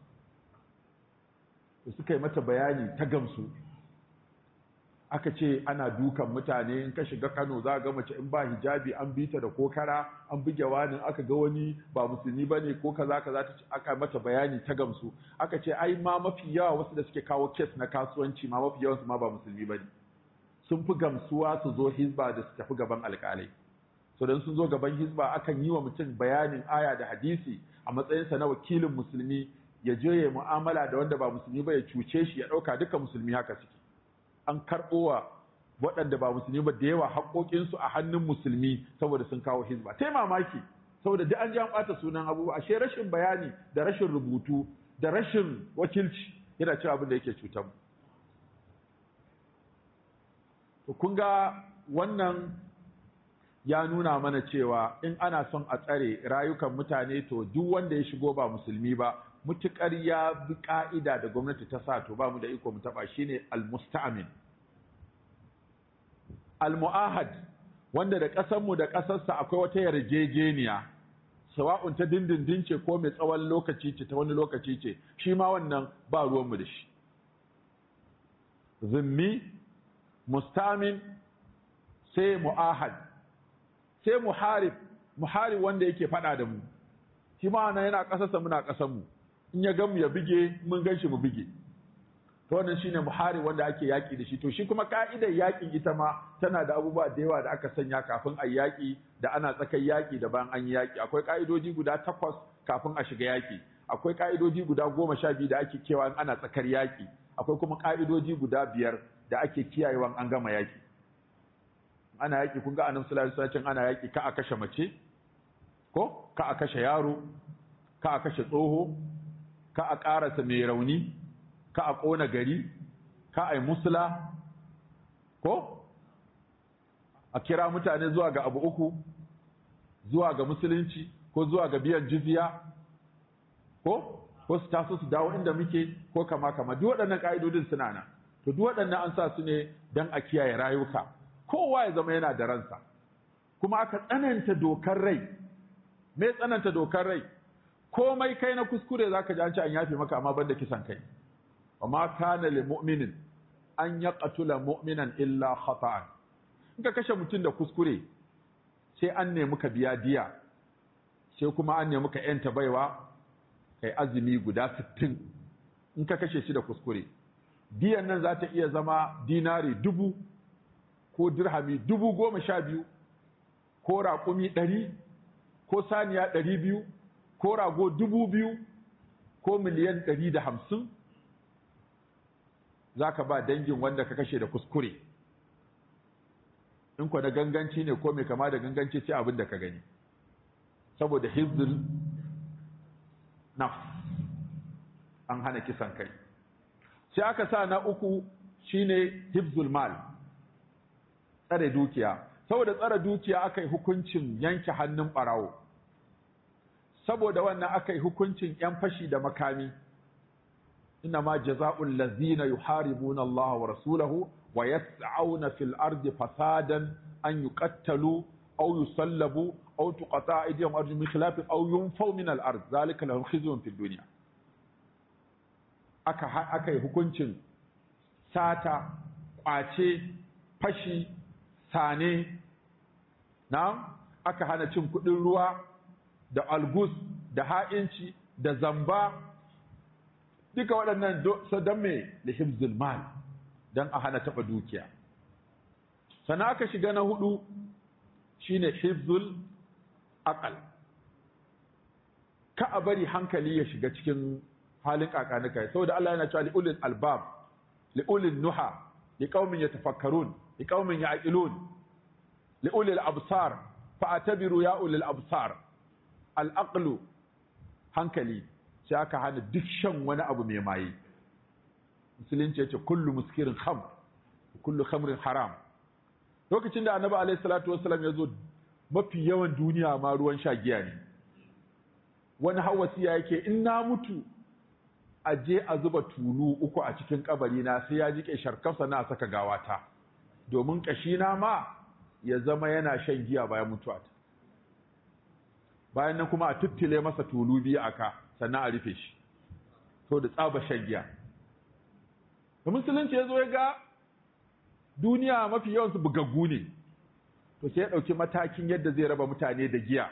Da suka yi mata bayani ta gamsu, aka ce ana dukan mutane, in ka shiga Kano za ga mace in ba hijabi an bita da kokara, an buge wani, aka ga wani ba musulmi bane ko kaza kaza, ta aka mata bayani ta gamsu. Aka ce ai ma mafi yawa wasu da suke kawo kes na kasuwanci ma mafi yawansu ma ba musulmi bane, sun fi gamsuwa su zo hizba da su tafi gaban alƙalai. So dan sun zo gaban hizba akan yi wa mutum bayanin aya da hadisi a matsayinsa na wakilin musulmi, ya je ya mu'amala da wanda ba musulmi ba, ya cuce shi, ya ɗauka duka musulmi haka suke. An karɓowa waɗanda ba musulmi ba da yawa haƙoƙinsu a hannun musulmi saboda sun kawo hizba. Ta mamaki, saboda duk an ji an ɓata sunan abubuwa, ashe rashin bayani da rashin rubutu da rashin wakilci yana cewa abin da yake cutar mu. To kun ga wannan ya nuna mana cewa in ana son a tsare rayukan mutane, to duk wanda ya shigo ba musulmi ba, mutukar ya bi ka'ida da gwamnati ta sa, to ba mu da iko mu taba. Shine al-musta'min, al-mu'ahad, wanda da ƙasar mu da ƙasarsa akwai wata yarjejeniya, sawa'un ta dindindin ce ko mai tsawon lokaci ce, ta wani lokaci ce, shi ma wannan ba ruwan mu da shi. Zimmi, musta'min, sai mu'ahad, sai muharib, muharib wanda yake faɗa da mu, shi ma wannan yana ƙasarsa muna ƙasar mu, in ya gamu ya bige, mun gan shi mu bige. To wannan shine muharib wanda ake yaƙi da shi. To shi kuma ka'idar yaƙi ita ma tana da abubuwa da yawa da aka sanya kafin a yaƙi, da ana tsakar yaƙi da bayan an yi yaƙi. Akwai ka'idoji guda takwas kafin a shiga yaƙi. Akwai ka'idoji guda goma sha biyu da ake kewa in ana tsakar yaƙi. Akwai kuma ka'idoji guda biyar da ake kiyayewa an gama yaƙi. Ana yaƙi, kun ga annabi sallallahu alaihi wasallam ana yaƙi, ka a kashe mace, ko ka a kashe yaro, ka a kashe tsoho, ka a ƙarasa mai rauni, ka a ƙona gari, ka a yi musula, ko a kira mutane zuwa ga abu uku, zuwa ga musulunci ko zuwa ga biyan jizya, ko ko su taso su dawo inda muke, ko kama kama. Duk waɗannan ƙa'idodin suna nan. To duk waɗannan an sa su ne don a kiyaye rayuka, kowa ya zama yana da ransa. Kuma aka tsananta dokar rai. Me tsananta dokar rai? Komai kai na kuskure zaka ji an ce an yafe maka, amma banda kisan kai. Wa ma kana lil mu'minin an yaqtula mu'minan illa khata'an. In ka kashe mutum da kuskure, sai an nemi ka biya diya, sai kuma an nemi ka yanta baiwa, kai azumi guda sittin in ka kashe shi da kuskure. Diyan nan za ta iya zama dinari dubu, ko dirhami dubu goma sha biyu, ko raƙumi ɗari, ko saniya ɗari biyu, ko rago dubu biyu, ko miliyan ɗari da hamsin, za ka ba dangin wanda ka kashe da kuskure. In kwa da ganganci ne ko mai kama da ganganci, sai abin da ka gani, saboda hizbul nafs, an hana kisan kai. Sai aka sa na uku shine hibzul mal, tsare dukiya. Saboda tsare dukiya aka yi hukuncin yanke hannun ɓarawo, saboda wannan aka yi hukuncin ‘yan fashi da makami. Inna ma jaza'ul lazina yuharibuna Allah wa rasulahu wa yas'auna fil ardi fasadan an yuqattalu aw yusallabu aw tuqata aydihim arjum min khilaf aw yunfaw min al-ard zalika lahum khizyun fid dunya aka aka yi hukuncin sata kwace fashi sane na aka hana cin kudin ruwa da algus da ha'inci da zamba duka waɗannan don me da hibzul mal don a hana taɓa dukiya sannan aka shiga na hudu shine hibzul aqal ka a bari hankali ya shiga cikin halin kakanuka saboda Allah yana cewa liulil albab liulil nuha liqaumin yatafakkarun liqaumin ya'qilun liulil absar fa'tabiru ya ulil absar al-aqlu hankali sai aka hana duk shan wani abu mai maye musulunci yace kullu muskirin khamr kullu khamrin haram lokacin da annabi alaihi salatu wassalam ya zo mafi yawan duniya ma ruwan sha giya ne wani hawasiya yake in na mutu a je a zuba tulu uku a cikin kabari na sai ya jike sharkafsa na saka gawata domin kashina ma ya zama yana shan giya bayan mutuwa ta bayan nan kuma a tuttule masa tulu biyu aka sannan a rufe shi to da tsaba shan giya da musulunci ya zo ya ga duniya mafi yawansu bugaggu ne to sai ya ɗauki matakin yadda zai raba mutane da giya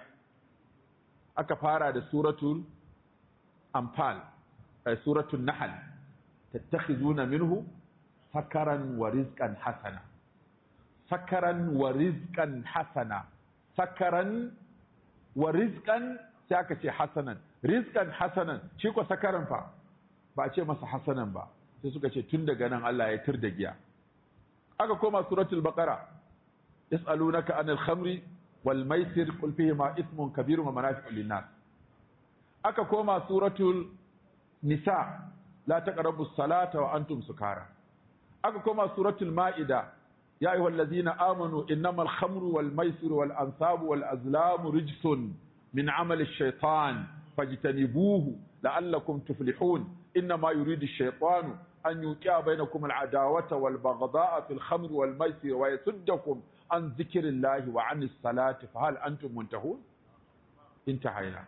aka fara da suratul anfal ay suratul nahl tattakhizuna minhu sakaran wa rizqan hasana sakaran wa rizqan hasana sakaran wa rizqan sai aka ce hasanan rizqan hasanan shi ko sakaran fa ba a ce masa hasanan ba sai suka ce tun daga nan Allah ya tir da giya aka koma suratul baqara yas'alunaka anil khamri wal maisir qul fihima ithmun kabirun wa manafi'u lin-nas aka koma suratul nisa la taqrabus salata wa antum sukara aka koma suratul maida ya ayyuhallazina amanu innamal khamru wal maisir wal ansabu wal azlamu rijsun min amali ash-shaytan fajtanibuhu la'allakum tuflihun innama yuridu ash-shaytanu أن يوقع بينكم العداوة والبغضاء في الخمر والميسر ويصدكم عن ذكر الله وعن الصلاة فهل أنتم منتهون؟ انتهينا.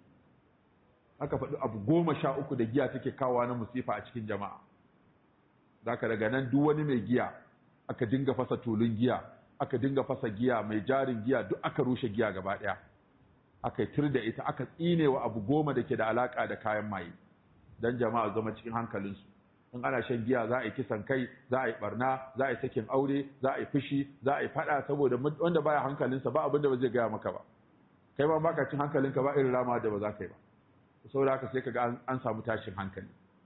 aka faɗi abu goma sha uku da giya take kawo na musifa a cikin jama'a zaka daga nan duk wani mai giya aka dinga fasa tulun giya aka dinga fasa giya mai jarin giya duk aka rushe giya gaba ɗaya aka tir da ita aka tsine wa abu goma da ke da alaka da kayan maye dan jama'a zama cikin hankalinsu in ana shan giya za a yi kisan kai za a yi barna za a yi sakin aure za a yi fushi za a yi fada saboda wanda baya hankalinsa ba abinda ba zai gaya maka ba kai ba baka cin hankalinka ba irin rama da ba za ka yi ba saboda haka sai kaga an samu tashin hankali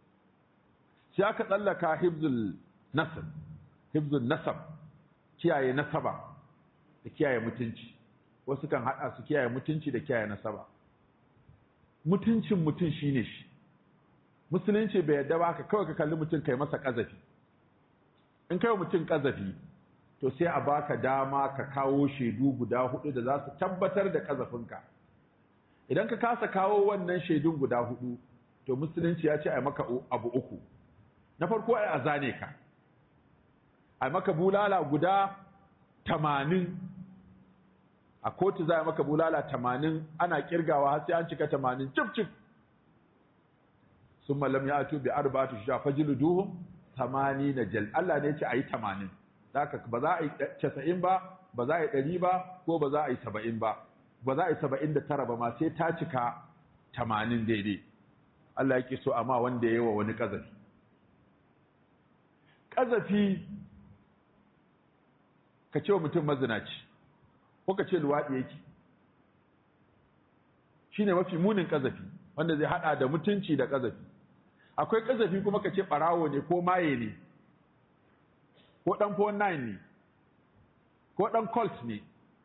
sai aka tsallaka hibzul nasab hibzul nasab kiyaye nasaba da kiyaye mutunci wasu kan hada su kiyaye mutunci da kiyaye nasaba mutuncin mutum shine shi musulunci bai yadda ba ka kawai ka kalli mutum kai masa kazafi in kai mutum kazafi to sai a baka dama ka kawo shaidu guda hudu da za su tabbatar da kazafinka idan ka kasa kawo wannan shaidun guda hudu to musulunci ya ce a maka abu uku na farko ai a zane ka a maka bulala guda tamanin a kotu za a maka bulala tamanin ana kirgawa har sai an cika tamanin cif cif sun malam ya atu bi arba'atu shuja fajluduhum thamanina jal Allah ne ya ce ayi tamanin haka ba za a yi casa'in ba ba za a yi ɗari ba ko ba za a yi saba'in ba ba za a yi saba'in da tara ba ma sai ta cika tamanin daidai Allah yake so amma wanda yayi wa wani kazafi kazafi ka ce wa mutum mazinaci ko ka ce luwaɗi yake shine mafi munin kazafi wanda zai hada da mutunci da kazafi akwai kazafi kuma ka ce barawo ne ko maye ne ko dan four nine ne ko dan cult ne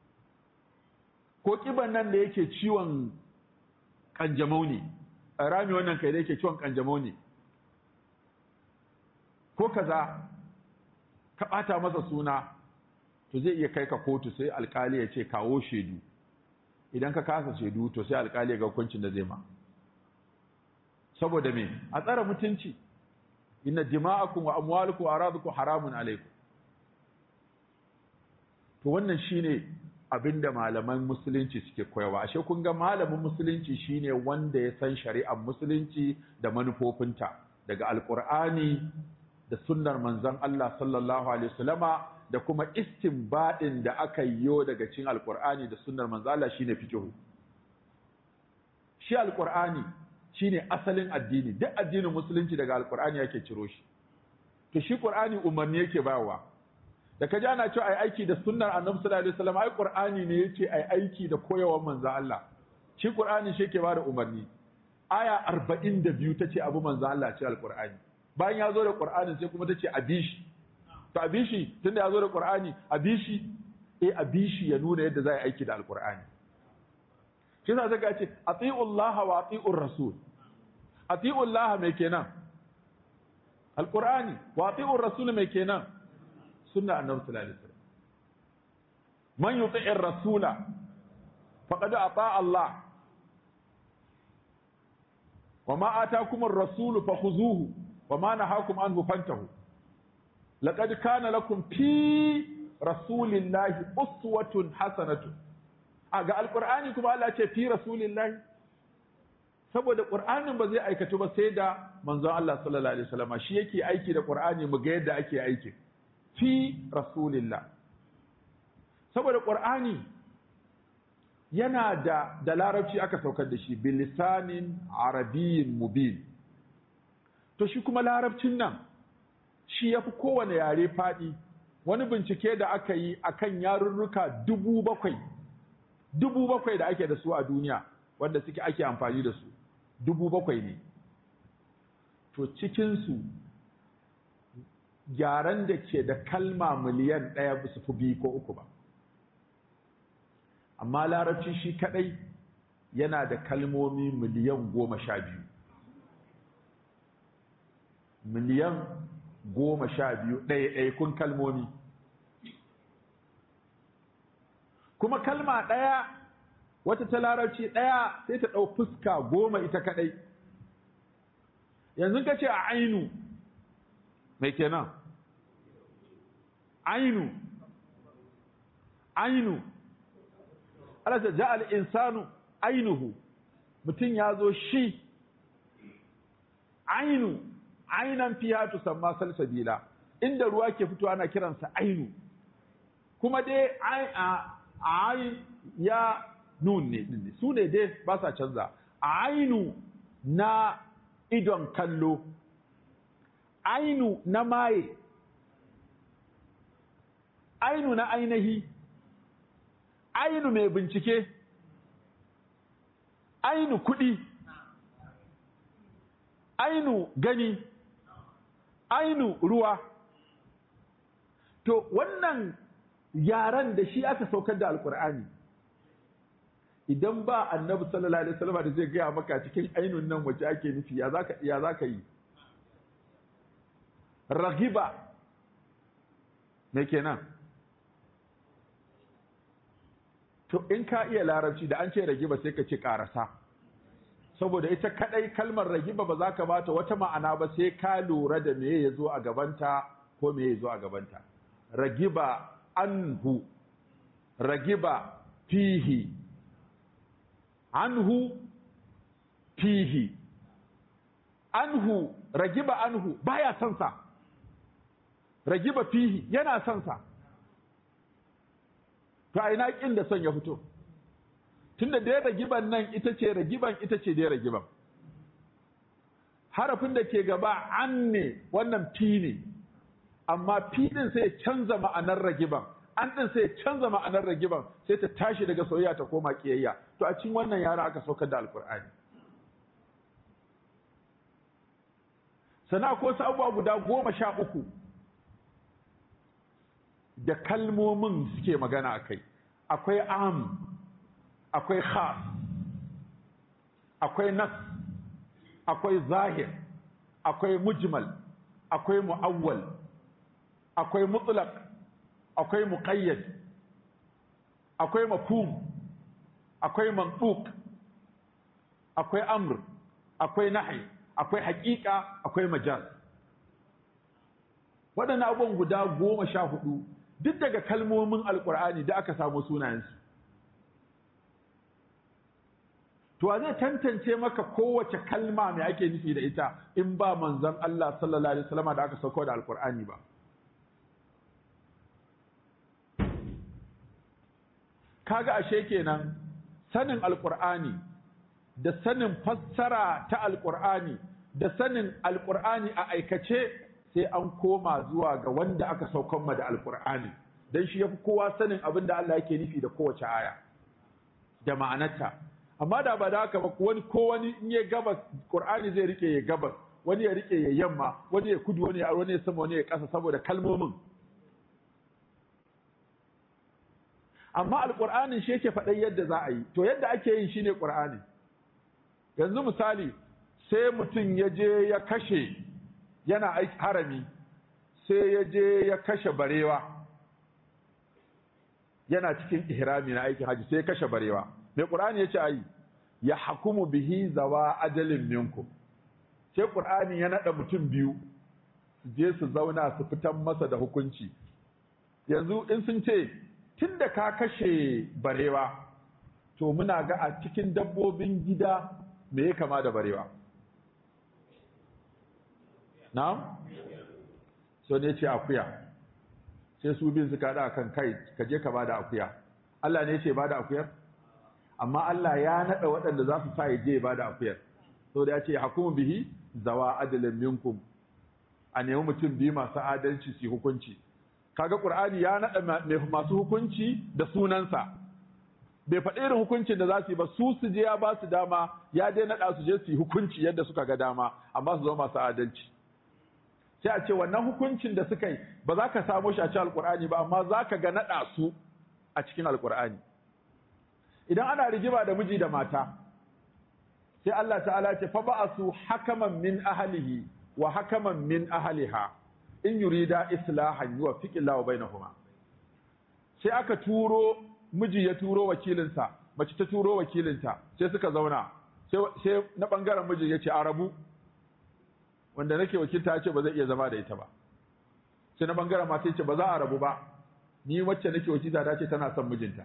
ko kiban nan da yake ciwon kanjamau ne rami wannan kai da yake ciwon kanjamau ne ko kaza ka bata masa suna to zai iya kai ka kotu sai alkali ya ce kawo shedu idan ka kasa shedu to sai alkali ya ga hukuncin da zai ma saboda me a tsara mutunci inna dima'akum wa amwalukum wa aradukum haramun alaykum to wannan shine abinda malaman musulunci suke koyawa. Ashe kun ga malamin musulunci shine wanda ya san shari'ar musulunci da manufofinta daga alkur'ani da sunnar manzon Allah sallallahu alaihi wasallama da kuma istinbadin da aka yiwo daga cikin alkur'ani da sunnar manzon Allah shine fiqh. Shi alkur'ani shine asalin addini, duk addinin musulunci daga alkur'ani yake ciro shi. To shi qur'ani umarni yake bayarwa. Da kaji ana cewa ai aiki da sunnar annabi sallallahu alaihi wasallam, ai qur'ani ne yace ai aiki da koyawar manzo Allah. Shi qur'ani shi yake bada umarni. Aya arba'in da biyu tace abu manzo Allah ce alqur'ani. Bayan ya zo da qur'anin sai kuma tace abishi. To abishi tunda ya zo da qur'ani abishi eh abishi ya nuna yadda za a aiki da alqur'ani. Shi yasa zaka ce atiullaha wa atiur rasul. Atiullaha mai kenan? Alqur'ani. Wa atiur rasul mai kenan? Sunna annabi sallallahu alaihi wasallam. Man yuti'ir rasula faqad ata Allah. Wa ma ataakum ar-rasul fakhuzuhu wa ma nahakum anhu fantahu. Laqad kana lakum fi rasulillahi uswatun hasanatun. Aga alqur'ani kuma Allah ce fi rasulillahi, saboda qur'anin ba zai aikatu ba sai da manzon Allah sallallahu alaihi wasallam shi yake aiki da qur'ani, mu ga yadda ake aiki. Fi rasulillah, saboda ƙur'ani yana da da larabci aka saukar da shi bilisanin arabiyyin mubin. To shi kuma larabcin nan shi yafi kowane yare faɗi. Wani bincike da aka yi akan yarurruka dubu bakwai dubu bakwai da ake da su a duniya wanda suke ake amfani da su dubu bakwai ne. To cikinsu gyaran da ke da kalma miliyan ɗaya ba su fi biyu ko uku ba, amma larabci shi kaɗai yana da kalmomi miliyan goma sha biyu miliyan goma sha biyu ɗaya-ɗaya kalmomi, kuma kalma ɗaya wata ta larabci ɗaya sai ta ɗau fuska goma ita kaɗai. Yanzu ka ce a ainu mai kenan? Ainu ainu Allah ta ja'al insanu ainuhu, mutum ya zo shi. Ainu ainan fiha tusamma salsabila, inda ruwa ke fito ana kiransa ainu, kuma dai ai ya nun ne din su ne dai ba sa canza. Ainu na idon kallo, ainu na maye, ainu na ainihi, ainu mai bincike, ainu kuɗi, ainu gani, ainu ruwa. To wannan yaran da shi aka saukar da alkur'ani, idan ba annabi sallallahu alaihi wasallam da zai gaya maka cikin ainun nan wace ake nufi, ya zaka ya zaka yi? Ragiba me kenan? To in ka iya larabci da an ce ragiba sai ka ce karasa, saboda ita kadai kalmar ragiba ba za ka bata wata ma'ana ba sai ka lura da me ya zo a gabanta ko me ya zo a gabanta. Ragiba anhu, ragiba fihi, anhu fihi, anhu ragiba anhu baya son sa, ragiba fihi yana son sa. To a ina kin da son ya fito? Tunda dai ragiban nan ita ce ragiban, ita ce dai ragiban. Harafin da ke gaba an ne, wannan fi ne, amma fi din sai ya canza ma'anar ragiban, an din sai ya canza ma'anar ragiban, sai ta tashi daga soyayya ta koma kiyayya. To a cikin wannan yara aka saukar da alkur'ani. Sana ko wasu abubuwa guda goma sha uku da kalmomin suke magana a kai. Akwai am, akwai khas, akwai nas, akwai zahir, akwai mujmal, akwai mu'awwal, akwai mutlaq, akwai muqayyad, akwai mafhum, akwai mantuq, akwai amr, akwai nahy, akwai haqiqa, akwai majaz. Waɗannan abubuwan guda goma sha hudu duk daga kalmomin alkur'ani da aka samu sunayensu. To zai tantance maka kowace kalma mai ake nufi da ita in ba manzon Allah sallallahu alaihi wasallam da aka sauko da alkur'ani ba. Kaga ashe kenan sanin alkur'ani da sanin fassara ta alkur'ani da sanin alkur'ani a aikace sai an koma zuwa ga wanda aka saukan ma da alkur'ani, dan shi yafi kowa sanin abin da Allah yake nufi da kowace aya da ma'anarta. Amma da ba da haka ba wani ko wani in ya gabas Qur'ani zai rike ya gabas, wani ya rike ya yamma, wani ya kudu, wani ya wani ya sama, wani ya kasa saboda kalmomin. Amma alqur'anin shi yake faɗan yadda za a yi, to yadda ake yin shine Qur'ani. Yanzu misali sai mutum ya je ya kashe yana aiki harami, sai ya je ya kashe barewa yana cikin ihrami na aikin haji sai ya kashe barewa. Mai Qur'ani yace ayi ya hakumu bihi zawa ajalin minkum, sai Qur'ani ya nada mutum biyu su je su zauna su fitan masa da hukunci. Yanzu in sun ce tunda ka kashe barewa to muna ga a cikin dabbobin gida me ya kama da barewa? Na'am? So ne ce akuya, sai su bin suka da kan kai ka je ka bada akuya. Allah ne ya ce bada akuyar? Amma Allah ya nada waɗanda za su sa ya je ba da akuyar. So da ya ce hakumu bihi zawa adalin minkum, a nemi mutum biyu masu adalci su hukunci. Kaga Qur'ani ya nada masu hukunci da sunansa, bai faɗi irin hukuncin da za su yi ba, su su je ya ba su dama, ya dai nada su je su yi hukunci yadda suka ga dama, amma su zama masu adalci. Sai a ce wannan hukuncin da suka yi ba za ka samu shi a cikin Alƙur'ani ba, amma za ka ga nada su a cikin Alƙur'ani. Idan ana rigima da miji da mata, sai Allah ta'ala ce fa ba'asu hakaman min ahlihi wa hakaman min ahliha in yurida islahan yuwaffiqillahu bainahuma. Sai aka turo miji ya turo wakilinsa, mace ta turo wakilinta, sai suka zauna, sai na bangaren miji ya ce a rabu, wanda nake wakilta ya ce ba zai iya zama da ita ba. Sai na bangaren mata ya ce ba za a rabu ba, ni wacce nake wakilta ta ce tana son mijinta.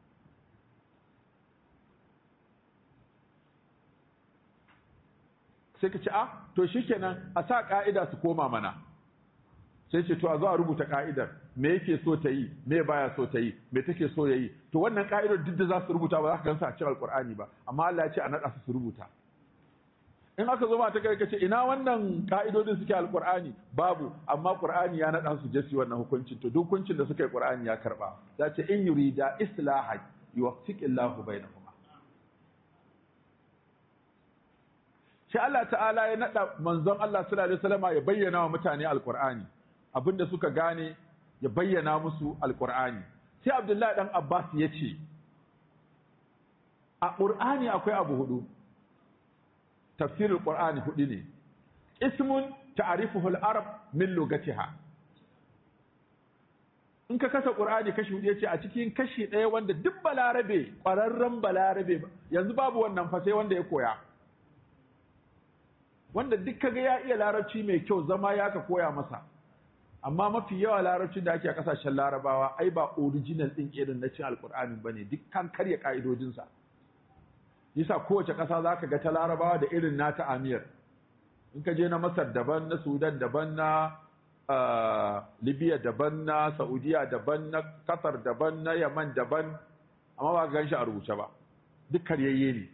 Sai ka ce a to shikenan a sa ka'ida su koma mana. Sai ce to a zo a rubuta ka'idar, me yake so ta yi, me baya so ta yi, me take so yayi. To wannan ka'idar duk da za su rubuta ba za ka gansa a cikin Alƙur'ani ba, amma Allah ya ce a nada su su rubuta. In aka zo ma ta kai ka ce ina wannan ka'idodin suke Alƙur'ani, babu, amma Qur'ani ya nada su je su wannan hukuncin. To duk hukuncin da suka yi Qur'ani ya karba. Ya ce in yurida islahan yuwaffiqillahu bainahum. Sai Allah ta'ala ya nada manzon Allah sallallahu alaihi wasallam ya bayyana wa mutane alqur'ani, abinda suka gane ya bayyana musu alqur'ani. Sai Abdullahi dan Abbas ya ce a qur'ani akwai abu hudu, tafsirul qur'ani hudu ne. Ismun ta'rifuhu al-arab min lugatiha. In ka kasa qur'ani kashi hudu yace a cikin kashi ɗaya wanda duk balarabe ƙwararren balarabe yanzu babu wannan fa sai wanda ya koya, wanda duk kaga ya iya larabci mai kyau zama ya ka koya masa. Amma mafi yawa larabcin da ake a kasashen larabawa ai ba original din irin na cin alkur'ani bane, duk kan karya ka'idojinsa. Yasa kowace ƙasa zaka ga ta larabawa da irin nata amiyar. In ka je na Masar daban, na Sudan daban, na Libya daban, na Saudiya daban, na Qatar daban, na Yaman daban, amma ba ka gan shi a rubuce ba, duk karyayye ne.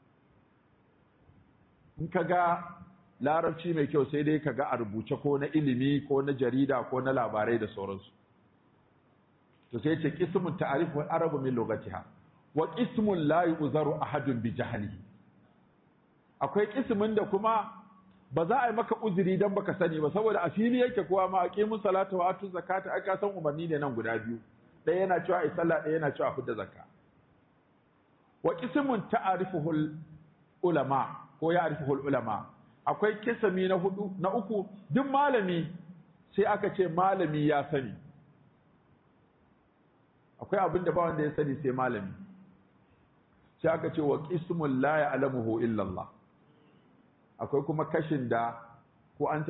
In ka ga larabci mai kyau sai dai ka ga a rubuce ko na ilimi ko na jarida ko na labarai da sauransu. To sai ce qismun ta'rifu al-arabu min lugatiha wa qismun la yu'zaru ahadun bi jahlihi. Akwai qismin da kuma ba za a yi maka uzuri dan baka sani ba, saboda a fili yake kowa ma aqimus salata wa atuz zakata, ai ka san umarni ne nan guda biyu, ɗaya yana cewa ai sallah, ɗaya yana cewa fidda zakka. Wa qismun ta'rifuhu ulama ko ya arifihul ulama. Akwai kisami na hudu na uku, duk malami sai aka ce malami ya sani. Akwai abin da ba wanda ya sani sai malami, sai aka ce wa qismul la ya'lamuhu illa Allah. Akwai kuma kashin da ko an